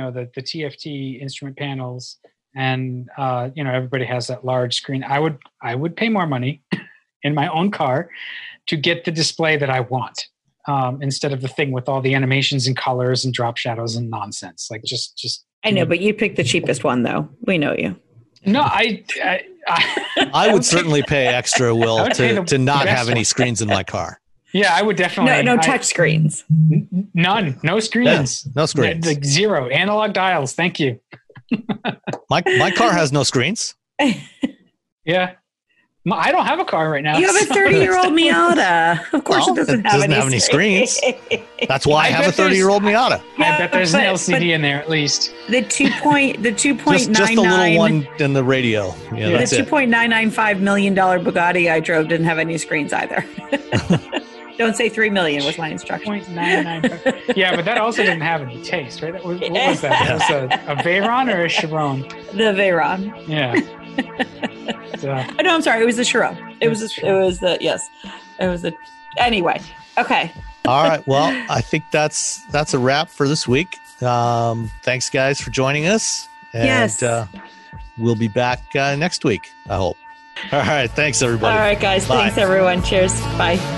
TFT instrument panels, and everybody has that large screen. I would pay more money in my own car to get the display that I want, instead of the thing with all the animations and colors and drop shadows and nonsense. Like just. I know, but you picked the cheapest one, though. We know you. No, I would certainly pay extra, Will, to not have any screens in my car. Yeah, I would definitely. No touch screens. None. No screens. Yeah, no screens. Like zero. Analog dials. Thank you. My car has no screens. Yeah. I don't have a car right now. You have a 30-year-old Miata. Of course, it doesn't have any screens. That's why I have a 30-year-old Miata. I bet there's an LCD in there at least. The 2.99. Just the little one in the radio. The $2.995 million Bugatti I drove didn't have any screens either. Don't say $3 million was my instruction. 0.995. Yeah, but that also didn't have any taste, right? What was that? It was a Veyron or a Chiron? The Veyron. Yeah. No, I'm sorry. It was the Chiron. Anyway. Okay. All right. Well, I think that's a wrap for this week. Thanks, guys, for joining us. And, yes. We'll be back next week, I hope. All right. Thanks, everybody. All right, guys. Bye. Thanks, everyone. Cheers. Bye.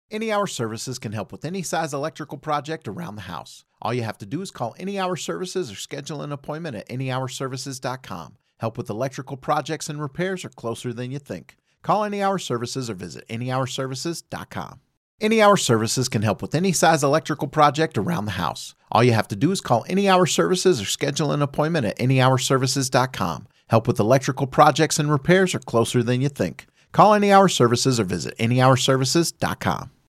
Any Hour Services can help with any size electrical project around the house. All you have to do is call Any Hour Services or schedule an appointment at anyhourservices.com. Help with electrical projects and repairs are closer than you think. Call Any Hour Services or visit anyhourservices.com. Any Hour Services can help with any size electrical project around the house. All you have to do is call Any Hour Services or schedule an appointment at anyhourservices.com. Help with electrical projects and repairs are closer than you think. Call Any Hour Services or visit anyhourservices.com.